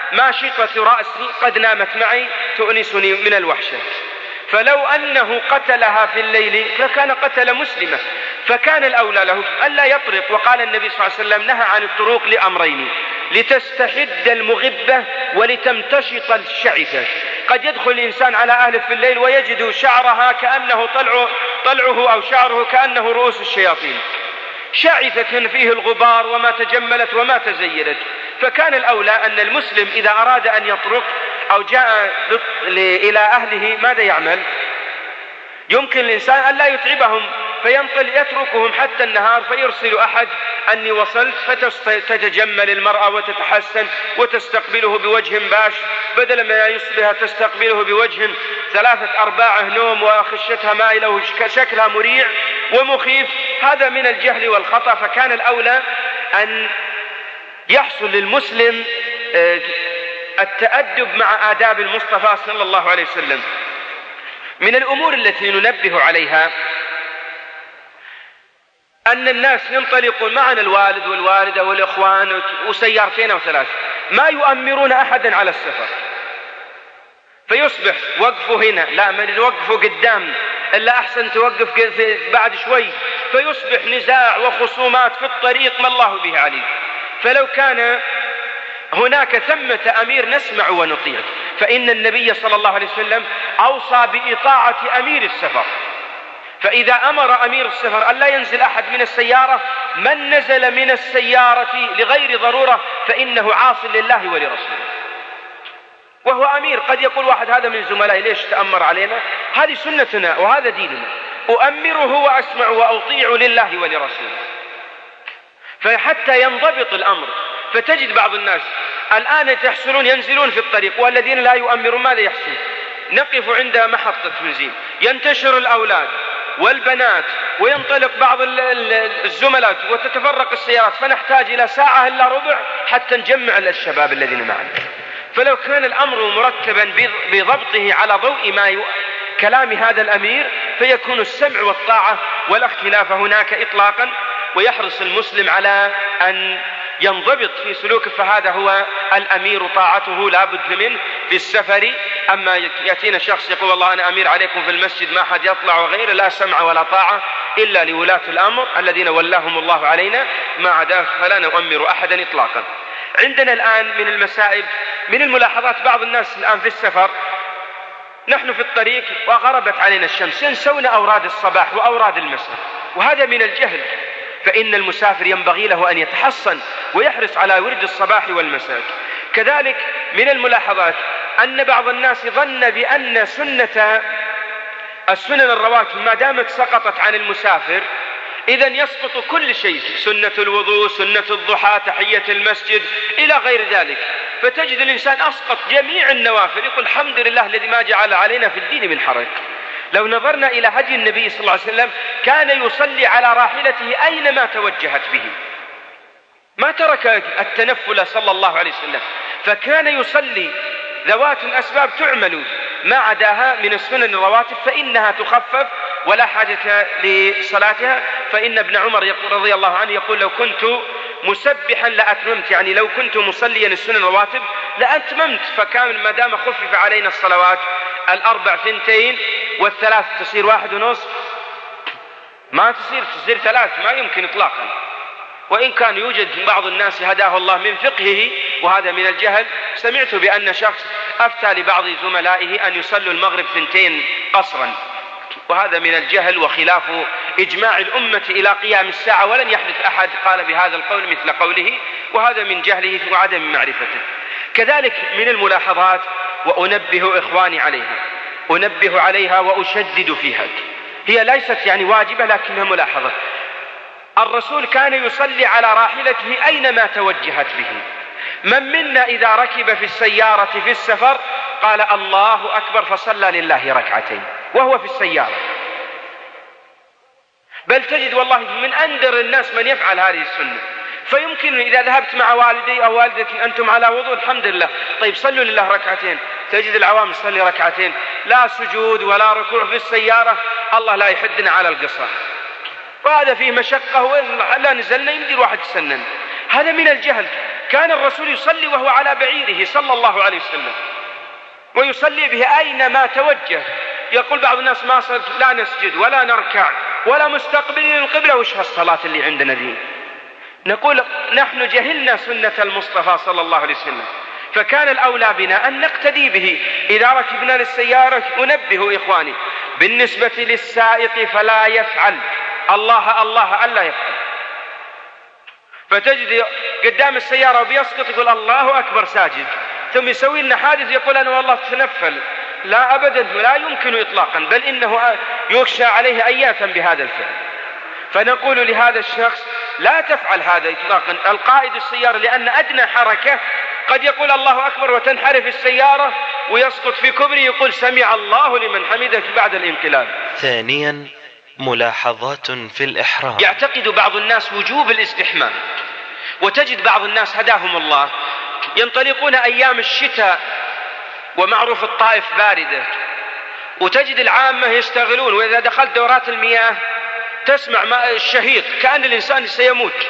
ما شطة رأسي قد نامت معي تؤنسني من الوحشة. فلو أنه قتلها في الليل لكان قتل مسلمة، فكان الأولى له ألا يطرق. وقال النبي صلى الله عليه وسلم نهى عن الطروق لأمرين: لتستحد المغبة ولتمتشط الشعثة. قد يدخل الإنسان على أهله في الليل ويجد شعرها كأنه طلع طلعه أو شعره كأنه رؤوس الشياطين، شعثة فيه الغبار وما تجملت وما تزينت. فكان الأولى أن المسلم إذا أراد أن يطرق أو جاء إلى أهله ماذا يعمل؟ يمكن الإنسان أن لا يتعبهم فينطل يتركهم حتى النهار، فيرسل أحد أني وصلت، فتتجمل المرأة وتتحسن وتستقبله بوجه باش، بدل ما يصبح تستقبله بوجه ثلاثة أرباعه نوم وخشتها مائلة وشكلها مريع ومخيف. هذا من الجهل والخطأ. فكان الأولى أن يحصل للمسلم التأدب مع آداب المصطفى صلى الله عليه وسلم. من الأمور التي ننبه عليها أن الناس ينطلقون معنا، الوالد والوالدة والإخوان وسيارتين أو ثلاث، ما يؤمرون أحدا على السفر، فيصبح وقفوا هنا، لا من وقفوا قدام، إلا أحسن توقف بعد شوي، فيصبح نزاع وخصومات في الطريق ما الله به عليم. فلو كان هناك ثمة أمير نسمع ونطيع، فإن النبي صلى الله عليه وسلم أوصى بإطاعة أمير السفر، فإذا أمر أمير السفر أن لا ينزل أحد من السيارة، من نزل من السيارة لغير ضرورة فإنه عاص لله ولرسوله. وهو أمير، قد يقول واحد هذا من زملائي ليش تأمر علينا؟ هذه سنتنا وهذا ديننا، أؤمره وأسمع وأطيع لله ولرسوله، فحتى ينضبط الأمر. فتجد بعض الناس الآن يحصلون ينزلون في الطريق، والذين لا يؤمرون ماذا يحصل؟ نقف عند محطة بنزين، ينتشر الأولاد والبنات وينطلق بعض الزملاء وتتفرق السيارات، فنحتاج إلى ساعة إلا ربع حتى نجمع الشباب الذين معنا. فلو كان الأمر مرتبا بضبطه على ضوء ما ي... كلام هذا الأمير فيكون السمع والطاعة ولا اختلاف هناك إطلاقا، ويحرص المسلم على أن ينضبط في سلوكه، فهذا هو الأمير طاعته لا بد منه في السفر. أما يأتينا شخص يقول والله أنا أمير عليكم في المسجد ما حد يطلع وغيره، لا سمع ولا طاعة إلا لولاة الأمر الذين ولاهم الله علينا، ما عدا فلا نؤمر أحدا إطلاقا. عندنا الآن من المسائل من الملاحظات، بعض الناس الآن في السفر نحن في الطريق وغربت علينا الشمس ينسون أوراد الصباح وأوراد المساء، وهذا من الجهل. فإن المسافر ينبغي له أن يتحصن ويحرص على ورد الصباح والمساء. كذلك من الملاحظات أن بعض الناس ظن بأن سنة السنن الرواتب ما دامت سقطت عن المسافر إذن يسقط كل شيء، سنة الوضوء، سنة الضحى، تحية المسجد إلى غير ذلك. فتجد الإنسان أسقط جميع النوافل، يقول الحمد لله الذي ما جعل علينا في الدين من حرج. لو نظرنا إلى هدي النبي صلى الله عليه وسلم كان يصلي على راحلته أينما توجهت به، ما ترك التنفل صلى الله عليه وسلم، فكان يصلي ذوات الأسباب تعمل، ما عداها من السنن الرواتب فإنها تخفف ولا حاجة لصلاتها. فإن ابن عمر يقول رضي الله عنه يقول لو كنت مسبحا لأتممت، يعني لو كنت مصليا السنن الرواتب لأتممت. فكان ما دام خفف علينا الصلوات الأربع ثنتين والثلاث تصير واحد ونصف، ما تصير تصير ثلاث، ما يمكن إطلاقا. وإن كان يوجد بعض الناس هداه الله من فقهه وهذا من الجهل، سمعت بأن شخص أفتى لبعض زملائه أن يصلوا المغرب ثنتين قصرا، وهذا من الجهل وخلاف إجماع الأمة إلى قيام الساعة، ولن يحدث أحد قال بهذا القول مثل قوله، وهذا من جهله وعدم معرفته. كذلك من الملاحظات وأنبه إخواني عليها، أنبه عليها وأشدد فيها، هي ليست يعني واجبة لكنها ملاحظة. الرسول كان يصلي على راحلته أينما توجهت به. من منا إذا ركب في السيارة في السفر قال الله أكبر فصلى لله ركعتين وهو في السيارة؟ بل تجد والله من أندر الناس من يفعل هذه السنة. فيمكن إذا ذهبت مع والدي أو والدتي أنتم على وضوء الحمد لله، طيب صلوا لله ركعتين، تجد العوام يصلي ركعتين لا سجود ولا ركوع في السيارة، الله لا يحدنا على القصر، وهذا فيه مشقة، ولا نزلنا يمدي الواحد يسنن. هذا من الجهل. كان الرسول يصلي وهو على بعيره صلى الله عليه وسلم، ويصلي به أينما توجه. يقول بعض الناس ما صلت لا نسجد ولا نركع ولا مستقبلين القبلة، وش هالصلاة اللي عندنا دي؟ نقول نحن جهلنا سنة المصطفى صلى الله عليه وسلم، فكان الأولى بنا أن نقتدي به. إذا ركبنا للسيارة أنبه إخواني بالنسبة للسائق فلا يفعل الله الله ألا يفعل، فتجد قدام السيارة وبيسقط يقول الله أكبر ساجد، ثم يسوي لنا حادث يقول أنا والله تنفل. لا أبدا، لا يمكن إطلاقا، بل إنه يخشى عليه أياتا بهذا الفعل. فنقول لهذا الشخص لا تفعل هذا إطلاقا. القائد السيارة لأن أدنى حركة قد يقول الله أكبر وتنحرف السيارة ويسقط في كبري يقول سمع الله لمن حمده بعد الانقلاب. ثانيا ملاحظات في الإحرام. يعتقد بعض الناس وجوب الاستحمام، وتجد بعض الناس هداهم الله ينطلقون أيام الشتاء ومعروف الطائف باردة، وتجد العامة يشتغلون، وإذا دخلت دورات المياه تسمع ماء الشهيق كأن الإنسان سيموت،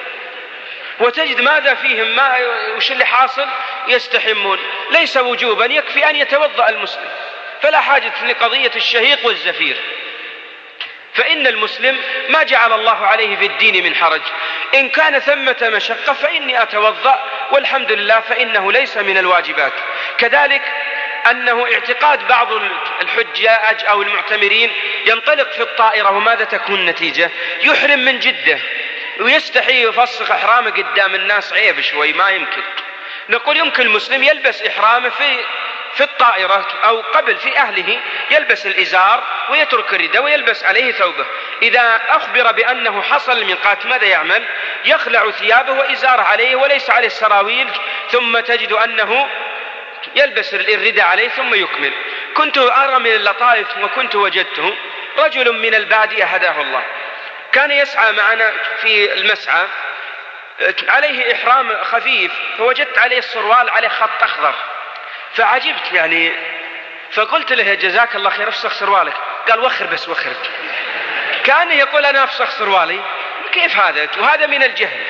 وتجد ماذا فيهم ما وش اللي حاصل يستحمون. ليس وجوبا، يكفي أن يتوضأ المسلم، فلا حاجة لقضية الشهيق والزفير. فإن المسلم ما جعل الله عليه في الدين من حرج. إن كان ثمة مشقة فإني أتوضأ والحمد لله، فإنه ليس من الواجبات. كذلك أنه اعتقاد بعض الحجاج أو المعتمرين ينطلق في الطائرة، وماذا تكون النتيجة؟ يحرم من جدة ويستحي يفسخ إحرامه قدام الناس، عيب شوي ما يمكن. نقول يمكن المسلم يلبس إحرامه في في الطائرة أو قبل في أهله، يلبس الإزار ويترك الرداء ويلبس عليه ثوبه. إذا أخبر بأنه حصل الميقات ماذا يعمل؟ يخلع ثيابه وإزاره عليه وليس عليه السراويل، ثم تجد أنه يلبس الرداء عليه ثم يكمل. كنت أرى من اللطائف وكنت وجدته رجل من البادية هداه الله، كان يسعى معنا في المسعى، عليه إحرام خفيف، فوجدت عليه السروال عليه خط أخضر، فعجبت يعني، فقلت له جزاك الله خير افسخ سروالك. قال وخر بس وخر. كان يقول أنا افسخ سروالي، كيف هذا؟ وهذا من الجهل.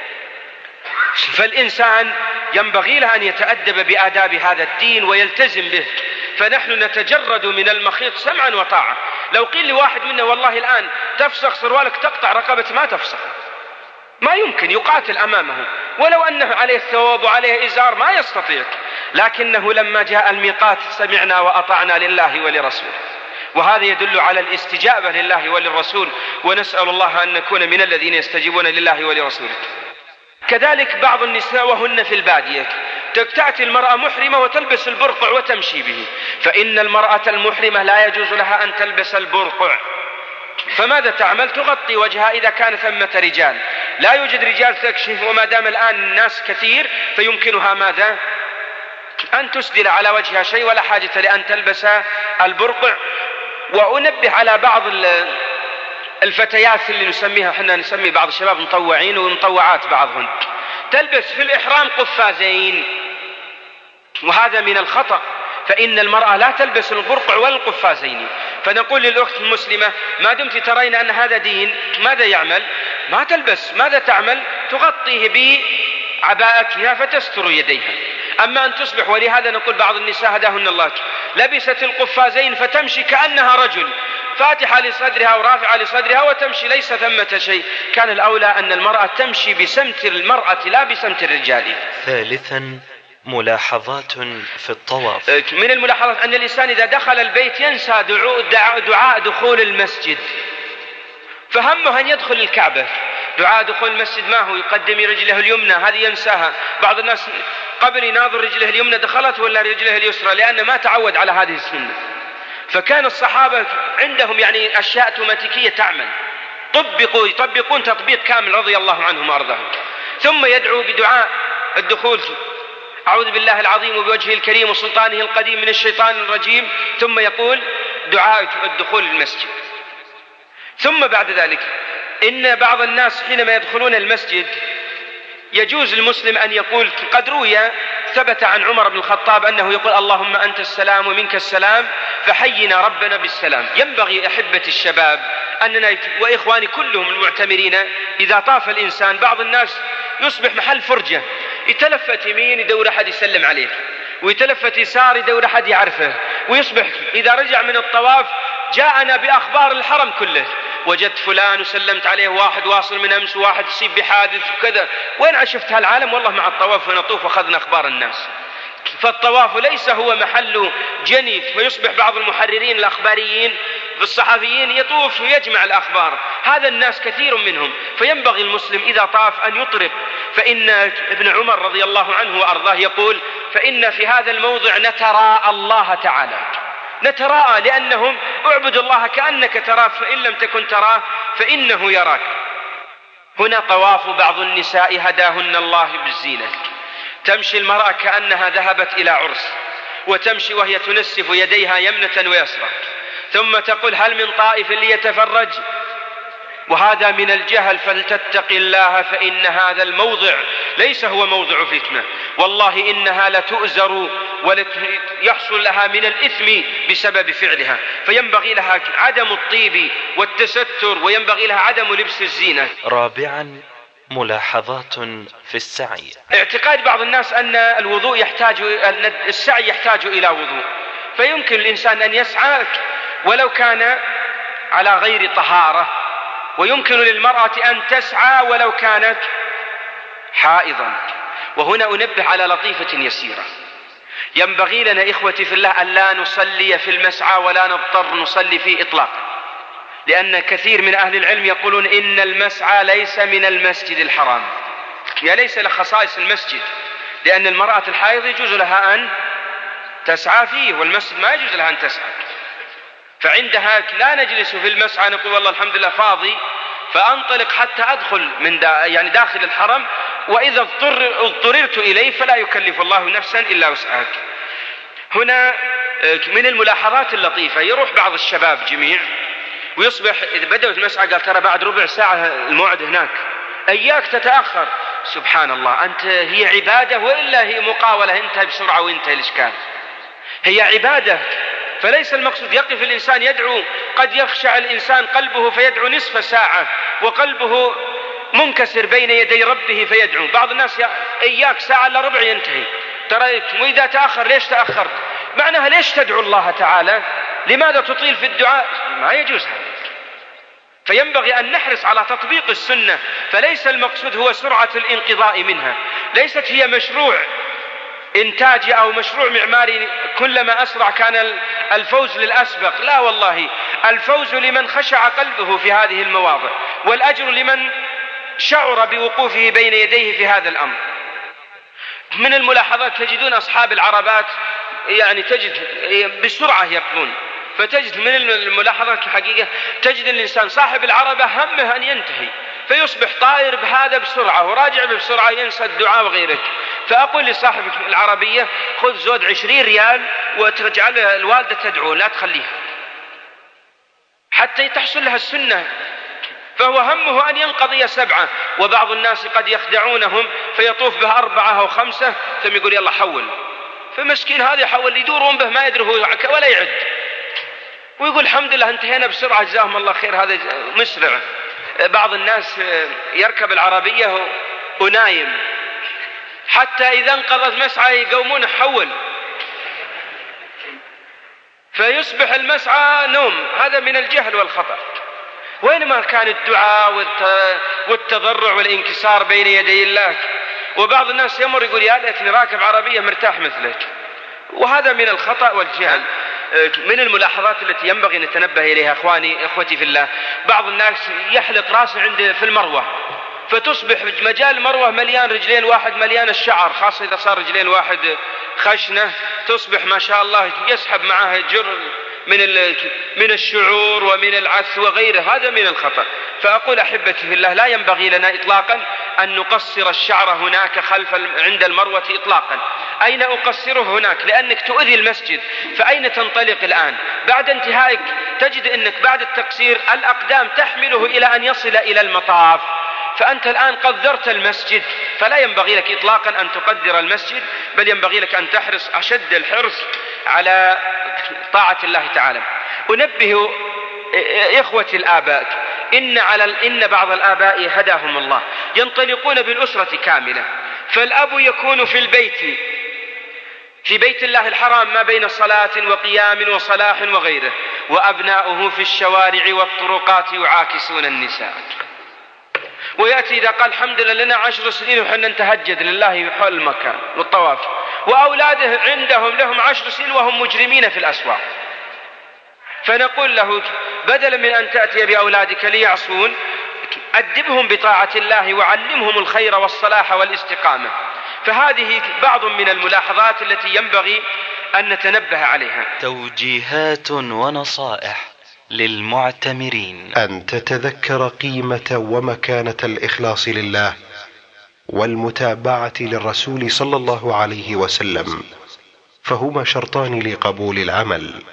فالإنسان ينبغي له أن يتأدب بآداب هذا الدين ويلتزم به. فنحن نتجرد من المخيط سمعا وطاعة. لو قيل لواحد منا والله الآن تفسخ سروالك تقطع رقبة، ما تفسخ، ما يمكن، يقاتل أمامه، ولو أنه عليه ثوب وعليه إزار ما يستطيع. لكنه لما جاء الميقات سمعنا وأطعنا لله ولرسوله، وهذا يدل على الاستجابة لله وللرسول، ونسأل الله أن نكون من الذين يستجيبون لله ولرسوله. كذلك بعض النساء وهن في البادية تأتي المرأة محرمة وتلبس البرقع وتمشي به، فإن المرأة المحرمة لا يجوز لها أن تلبس البرقع، فماذا تعمل؟ تغطي وجهها إذا كان ثمة رجال. لا يوجد رجال تكشف، وما دام الآن الناس كثير فيمكنها ماذا؟ أن تسدل على وجهها شيء، ولا حاجة لأن تلبس البرقع. وأنبه على بعض الفتيات اللي نسميها، احنا نسمي بعض الشباب مطوعين ومطوعات بعضهم، تلبس في الإحرام قفازين، وهذا من الخطأ، فإن المرأة لا تلبس البرقع ولا القفازين. فنقول للأخت المسلمة ما دمت ترين أن هذا دين، ماذا يعمل؟ ما تلبس، ماذا تعمل؟ تغطيه بعباءتها فتستر يديها. أما أن تصبح، ولهذا نقول بعض النساء هداهن الله لبست القفازين فتمشي كأنها رجل، فاتحة لصدرها ورافعة لصدرها وتمشي، ليس ثمة شيء. كان الأولى أن المرأة تمشي بسمت المرأة لا بسمت الرجال. ثالثا ملاحظات في الطواف. من الملاحظات أن الإنسان إذا دخل البيت ينسى دعاء, دعاء دخول المسجد، فهمه أن يدخل الكعبة. دعاء دخول المسجد ما هو؟ يقدم رجله اليمنى، هذه ينساها. بعض الناس قبل يناظر رجله اليمنى دخلت ولا رجله اليسرى، لأنه ما تعود على هذه السنة. فكان الصحابة عندهم يعني أشياء اوتوماتيكية تعمل، طبقوا يطبقون تطبيق كامل رضي الله عنهم وأرضاهم. ثم يدعو بدعاء الدخول: أعوذ بالله العظيم وبوجهه الكريم وسلطانه القديم من الشيطان الرجيم. ثم يقول دعاء الدخول المسجد. ثم بعد ذلك إن بعض الناس حينما يدخلون المسجد يجوز للمسلم أن يقول، قد روي ثبت عن عمر بن الخطاب أنه يقول: اللهم أنت السلام ومنك السلام فحينا ربنا بالسلام. ينبغي أحبة الشباب أننا وإخواني كلهم المعتمرين إذا طاف الإنسان، بعض الناس يصبح محل فرجة، يتلفت يمين يدور أحد يسلم عليه، ويتلفت يسار يدور أحد يعرفه، ويصبح إذا رجع من الطواف جاءنا بأخبار الحرم كله، وجدت فلان وسلمت عليه، واحد واصل من أمس، وواحد يصيب بحادث وكذا. وين شفت هالعالم؟ والله مع الطواف ونطوف وأخذنا أخبار الناس. فالطواف ليس هو محل جني، فيصبح بعض المحررين الأخباريين بالصحفيين يطوف ويجمع الأخبار. هذا الناس كثير منهم، فينبغي المسلم إذا طاف أن يطرق. فإن ابن عمر رضي الله عنه وأرضاه يقول: فإن في هذا الموضع نتراءى الله تعالى. نتراءى لأنهم اعبد الله كأنك تراه، فإن لم تكن تراه فإنه يراك. هنا طواف بعض النساء هداهن الله بالزينة. تمشي المرأة كأنها ذهبت إلى عرس، وتمشي وهي تنسف يديها يمنة ويسرى، ثم تقول: هل من طائف ليتفرج؟ وهذا من الجهل. فلتتق الله، فإن هذا الموضع ليس هو موضع فتنة، والله إنها لتؤزر ويحصل لها من الإثم بسبب فعلها. فينبغي لها عدم الطيب والتستر، وينبغي لها عدم لبس الزينة. رابعا، ملاحظات في السعي. اعتقاد بعض الناس أن الوضوء يحتاج أن السعي يحتاج إلى وضوء، فيمكن الإنسان أن يسعى ولو كان على غير طهارة، ويمكن للمرأة أن تسعى ولو كانت حائضا. وهنا أنبه على لطيفة يسيرة. ينبغي لنا إخوتي في الله أن لا نصلي في المسعى ولا نضطر نصلي فيه إطلاقا، لأن كثير من أهل العلم يقولون إن المسعى ليس من المسجد الحرام، يعني ليس لخصائص المسجد، لأن المرأة الحائض يجوز لها أن تسعى فيه، والمسجد ما يجوز لها أن تسعى. فعندها لا نجلس في المسعى نقول والله الحمد لله فاضي فأنطلق حتى أدخل من دا يعني داخل الحرم، وإذا اضطر اضطررت إليه فلا يكلف الله نفسا إلا وسعها. هنا من الملاحظات اللطيفة، يروح بعض الشباب جميع ويصبح إذا بدأت المسعى قال: ترى بعد ربع ساعة الموعد هناك، إياك تتأخر. سبحان الله، أنت هي عبادة وإلا هي مقاولة؟ انتهي بسرعة وانتهي الإشكال. هي عبادة، فليس المقصود يقف الإنسان يدعو. قد يخشع الإنسان قلبه فيدعو نصف ساعة وقلبه منكسر بين يدي ربه فيدعو. بعض الناس إياك ساعة إلا ربع ينتهي، ترى وإذا تأخر ليش تأخرت؟ معناها ليش تدعو الله تعالى؟ لماذا تطيل في الدعاء؟ ما يجوز هذا. فينبغي أن نحرص على تطبيق السنة، فليس المقصود هو سرعة الانقضاء منها، ليست هي مشروع إنتاجي أو مشروع معماري كلما أسرع كان الفوز للأسبق. لا والله، الفوز لمن خشع قلبه في هذه المواضع، والأجر لمن شعر بوقوفه بين يديه في هذا الأمر. من الملاحظات تجدون أصحاب العربات يعني تجد بسرعة يقضون، فتجد من الملاحظات الحقيقة تجد الإنسان صاحب العربة همه أن ينتهي، فيصبح طائر بهذا بسرعة وراجع بسرعة ينسى الدعاء وغيره. فأقول لصاحب العربية: خذ زود عشرين ريال وتجعل الوالدة تدعو، لا تخليها حتى تحصل لها السنة. فهو همه أن ينقضي سبعة. وبعض الناس قد يخدعونهم فيطوف به أربعة أو خمسة ثم يقول يلا حول، فمسكين هذا يحول يدورون به ما يدري هو ولا يعد، ويقول الحمد لله انتهينا بسرعة جزاهم الله خير، هذا مسرع. بعض الناس يركب العربية ونايم، حتى إذا انقضت مسعى يقومون حول، فيصبح المسعى نوم. هذا من الجهل والخطأ. وينما كان الدعاء والتضرع والانكسار بين يدي الله. وبعض الناس يمر يقول يا ليتني راكب عربية مرتاح مثلك، وهذا من الخطأ والجهل. من الملاحظات التي ينبغي أن نتنبه إليها أخواني إخوتي في الله، بعض الناس يحلق راسه عند في المروة، فتصبح مجال المروة مليان رجلين واحد مليان الشعر، خاصة إذا صار رجلين واحد خشنة تصبح ما شاء الله يسحب معها جر من من الشعور ومن العث وغيره. هذا من الخطأ. فأقول أحبتي في الله لا ينبغي لنا إطلاقا أن نقصر الشعر هناك خلف عند المروة إطلاقا. أين أقصره؟ هناك، لأنك تؤذي المسجد. فأين تنطلق الآن؟ بعد انتهائك تجد أنك بعد التقصير الأقدام تحمله إلى أن يصل إلى المطاف، فأنت الآن قدرت المسجد، فلا ينبغي لك إطلاقا أن تقدر المسجد، بل ينبغي لك أن تحرص أشد الحرص على طاعة الله تعالى. أنبه إخوتي الآباء إن, على إن بعض الآباء هداهم الله ينطلقون بالأسرة كاملة، فالأب يكون في البيت، في بيت الله الحرام، ما بين صلاة وقيام وصلاح وغيره، وأبناؤه في الشوارع والطرقات يعاكسون النساء. ويأتي إذا قال الحمد لله لنا عشر سنين وحنا نتهجد لله حول المكان والطواف، وأولاده عندهم لهم عشر سنين وهم مجرمين في الأسواق. فنقول له بدلا من أن تأتي بأولادك ليعصون، أدبهم بطاعة الله وعلمهم الخير والصلاح والاستقامة. فهذه بعض من الملاحظات التي ينبغي أن نتنبه عليها. توجيهات ونصائح للمعتمرين: أن تتذكر قيمة ومكانة الإخلاص لله والمتابعة للرسول صلى الله عليه وسلم، فهما شرطان لقبول العمل.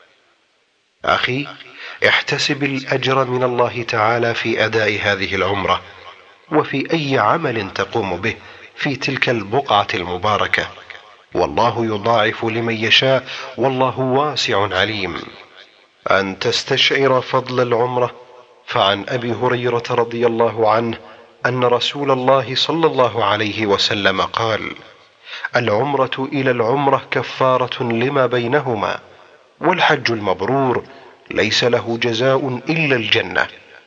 أخي، احتسب الأجر من الله تعالى في أداء هذه العمرة وفي أي عمل تقوم به في تلك البقعة المباركة، والله يضاعف لمن يشاء والله واسع عليم. أن تستشعر فضل العمرة، فعن أبي هريرة رضي الله عنه أن رسول الله صلى الله عليه وسلم قال: العمرة إلى العمرة كفارة لما بينهما، والحج المبرور ليس له جزاء إلا الجنة.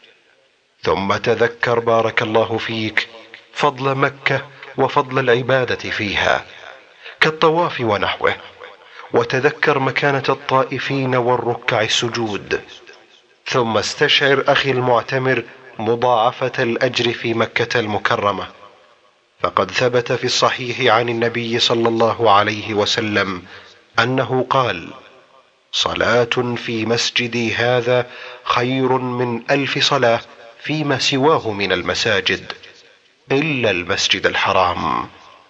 ثم تذكر بارك الله فيك فضل مكة وفضل العبادة فيها كالطواف ونحوه، وتذكر مكانة الطائفين والركع السجود. ثم استشعر أخي المعتمر مضاعفة الأجر في مكة المكرمة، فقد ثبت في الصحيح عن النبي صلى الله عليه وسلم أنه قال: صلاة في مسجدي هذا خير من ألف صلاة فيما سواه من المساجد إلا المسجد الحرام.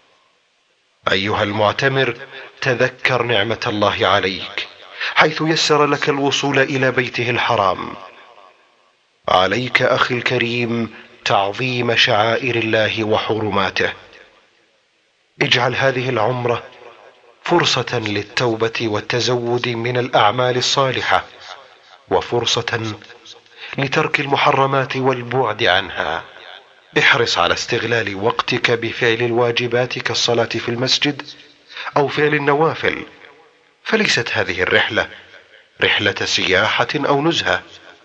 أيها المعتمر، تذكر نعمة الله عليك حيث يسر لك الوصول إلى بيته الحرام. عليك أخي الكريم تعظيم شعائر الله وحرماته. اجعل هذه العمرة فرصة للتوبة والتزود من الأعمال الصالحة، وفرصة لترك المحرمات والبعد عنها. احرص على استغلال وقتك بفعل الواجبات كالصلاة في المسجد أو فعل النوافل، فليست هذه الرحلة رحلة سياحة أو نزهة.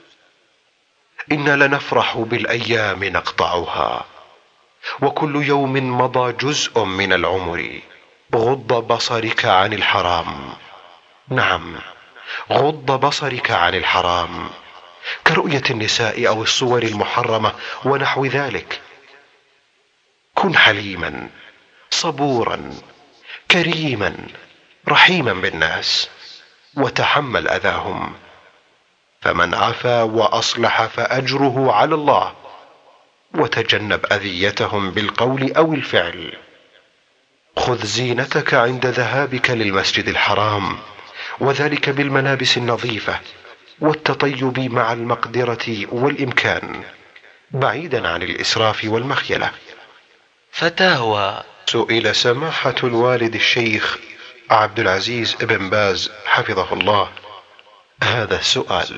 إنا لنفرح بالأيام نقطعها، وكل يوم مضى جزء من العمر. غض بصرك عن الحرام، نعم، غض بصرك عن الحرام، كرؤية النساء أو الصور المحرمة ونحو ذلك. كن حليما صبورا كريما رحيما بالناس، وتحمل أذاهم، فمن عفا وأصلح فأجره على الله، وتجنب أذيتهم بالقول أو الفعل. خذ زينتك عند ذهابك للمسجد الحرام، وذلك بالملابس النظيفة والتطيب مع المقدرة والإمكان، بعيدا عن الإسراف والمخيلة. فتاوى. سئل سماحة الوالد الشيخ عبد العزيز بن باز حفظه الله هذا السؤال: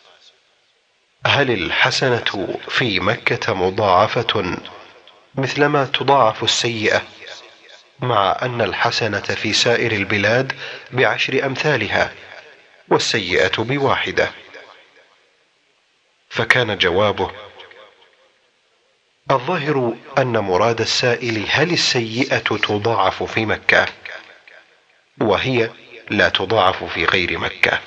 هل الحسنة في مكة مضاعفة مثلما تضاعف السيئة، مع أن الحسنة في سائر البلاد بعشر أمثالها والسيئة بواحدة؟ فكان جوابه: الظاهر أن مراد السائل هل السيئة تضاعف في مكة، وهي لا تضاعف في غير مكة.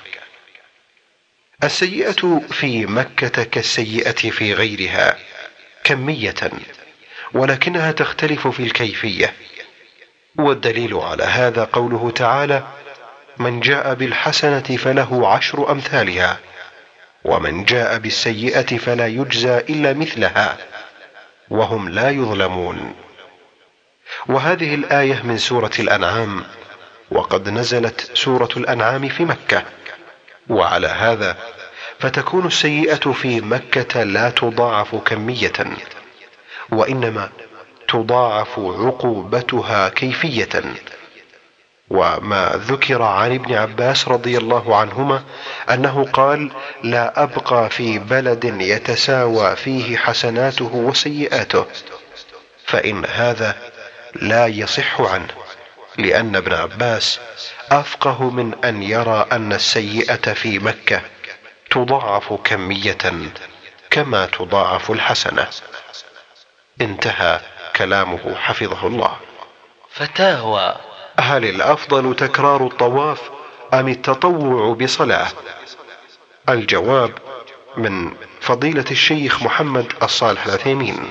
السيئة في مكة كالسيئة في غيرها كمية، ولكنها تختلف في الكيفية. والدليل على هذا قوله تعالى: من جاء بالحسنة فله عشر أمثالها، ومن جاء بالسيئة فلا يجزى إلا مثلها وهم لا يظلمون. وهذه الآية من سورة الأنعام، وقد نزلت سورة الأنعام في مكة، وعلى هذا فتكون السيئة في مكة لا تضاعف كمية، وإنما تضاعف عقوبتها كيفية. وما ذكر عن ابن عباس رضي الله عنهما أنه قال: لا أبقى في بلد يتساوى فيه حسناته وسيئاته، فإن هذا لا يصح عنه، لأن ابن عباس أفقه من أن يرى أن السيئة في مكة تضاعف كمية كما تضاعف الحسنة. انتهى كلامه حفظه الله. فتاوى: هل الأفضل تكرار الطواف أم التطوع بصلاة؟ الجواب من فضيلة الشيخ محمد الصالح العثيمين،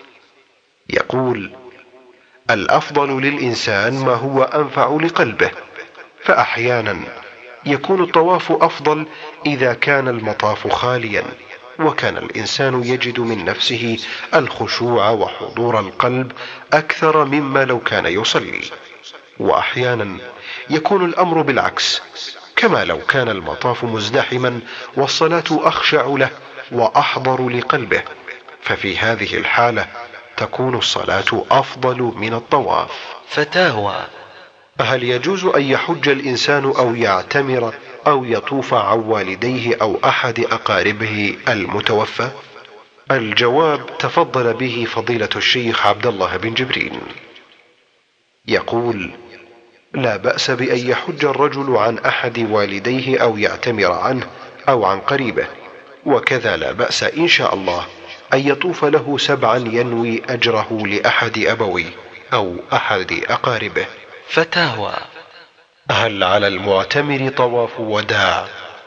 يقول: الأفضل للإنسان ما هو أنفع لقلبه، فأحيانا يكون الطواف أفضل إذا كان المطاف خاليا، وكان الإنسان يجد من نفسه الخشوع وحضور القلب أكثر مما لو كان يصلي. وأحيانا يكون الأمر بالعكس، كما لو كان المطاف مزدحما والصلاة أخشع له وأحضر لقلبه، ففي هذه الحالة تكون الصلاة أفضل من الطواف. فتاوى: هل يجوز أن يحج الإنسان أو يعتمر أو يطوف عن والديه أو أحد أقاربه المتوفى؟ الجواب تفضل به فضيلة الشيخ عبد الله بن جبرين، يقول: لا بأس بأن يحج الرجل عن أحد والديه أو يعتمر عنه أو عن قريبه، وكذا لا بأس إن شاء الله أن يطوف له سبعا ينوي أجره لأحد أبويه أو أحد أقاربه. فتاوى: هل على المعتمر طواف وداع؟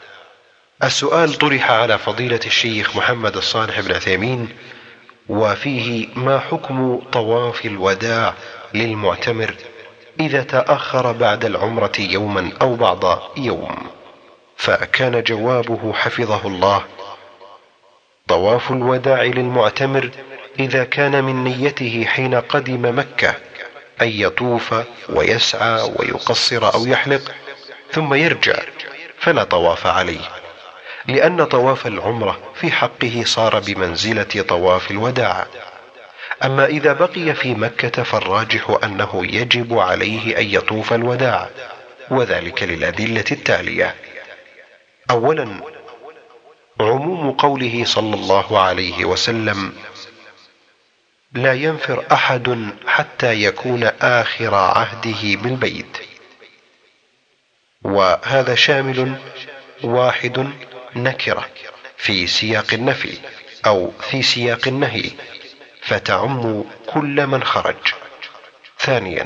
السؤال طرح على فضيلة الشيخ محمد الصالح بن عثيمين، وفيه ما حكم طواف الوداع للمعتمر إذا تأخر بعد العمرة يوما أو بعض يوم؟ فكان جوابه حفظه الله: طواف الوداع للمعتمر إذا كان من نيته حين قدم مكة أن يطوف ويسعى ويقصر أو يحلق ثم يرجع، فلا طواف عليه، لأن طواف العمرة في حقه صار بمنزلة طواف الوداع. أما إذا بقي في مكة فالراجح أنه يجب عليه أن يطوف الوداع، وذلك للأدلة التالية: أولا، عموم قوله صلى الله عليه وسلم: لا ينفر أحد حتى يكون آخر عهده بالبيت، وهذا شامل واحد نكرة في سياق النفي أو في سياق النهي، فتعم كل من خرج. ثانيا،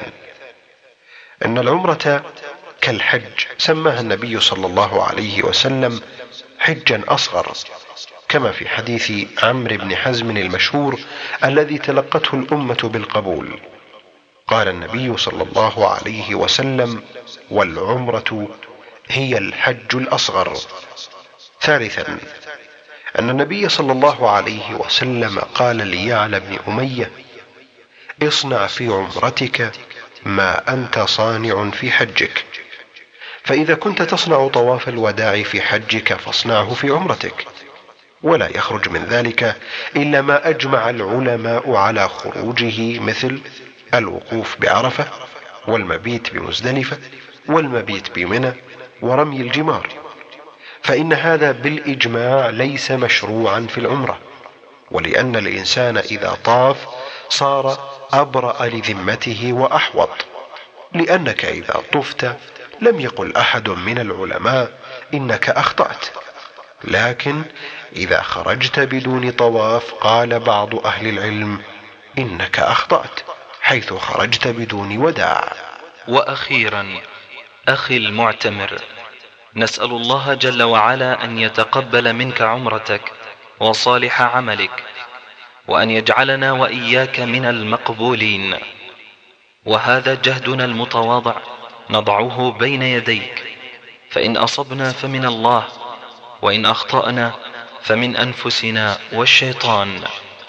أن العمرة كالحج سماها النبي صلى الله عليه وسلم حجا أصغر، كما في حديث عمرو بن حزم المشهور الذي تلقته الأمة بالقبول. قال النبي صلى الله عليه وسلم: والعمرة هي الحج الأصغر. ثالثا، أن النبي صلى الله عليه وسلم قال ليعلى بن أمية: اصنع في عمرتك ما أنت صانع في حجك، فإذا كنت تصنع طواف الوداع في حجك فاصنعه في عمرتك، ولا يخرج من ذلك إلا ما أجمع العلماء على خروجه، مثل الوقوف بعرفة والمبيت بمزدلفة والمبيت بمنى ورمي الجمار، فإن هذا بالإجماع ليس مشروعا في العمرة، ولأن الإنسان إذا طاف صار أبرأ لذمته وأحوط، لأنك إذا طفت لم يقل أحد من العلماء إنك أخطأت، لكن إذا خرجت بدون طواف قال بعض أهل العلم إنك أخطأت حيث خرجت بدون وداع. وأخيرا، أخي المعتمر، نسأل الله جل وعلا أن يتقبل منك عمرتك وصالح عملك، وأن يجعلنا وإياك من المقبولين، وهذا جهدنا المتواضع نضعه بين يديك، فإن أصبنا فمن الله، وإن أخطأنا فمن أنفسنا والشيطان.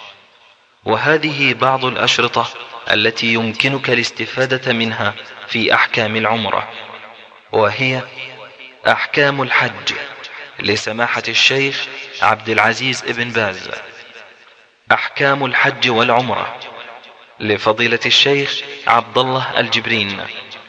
وهذه بعض الأشرطة التي يمكنك الاستفادة منها في أحكام العمرة، وهي أحكام الحج لسماحة الشيخ عبد العزيز ابن باز، أحكام الحج والعمرة لفضيلة الشيخ عبد الله الجبرين،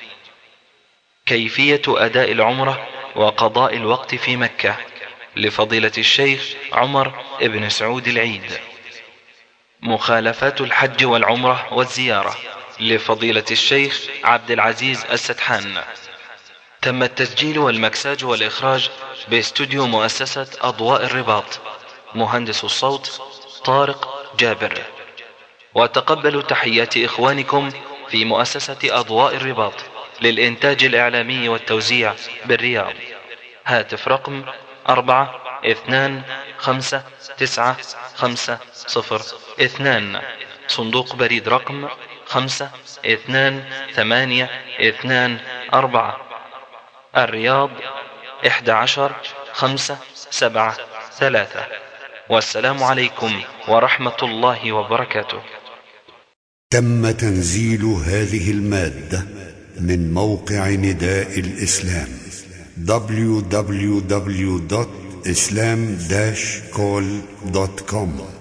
كيفية أداء العمرة وقضاء الوقت في مكة لفضيلة الشيخ عمر ابن سعود العيد، مخالفات الحج والعمرة والزيارة لفضيلة الشيخ عبد العزيز السدحان. تم التسجيل والمكساج والإخراج باستوديو مؤسسة أضواء الرباط. مهندس الصوت طارق جابر. وتقبلوا تحيات إخوانكم في مؤسسة أضواء الرباط للإنتاج الإعلامي والتوزيع بالرياض. هاتف رقم أربعة اثنان خمسة تسعة خمسة صفر اثنان. صندوق بريد رقم خمسة اثنان ثمانية اثنان أربعة. الرياض إحدى عشر خمسة سبعة ثلاثة. والسلام عليكم ورحمة الله وبركاته. تم تنزيل هذه المادة من موقع نداء الإسلام دبليو دبليو دبليو دوت إسلام داش كول دوت كوم.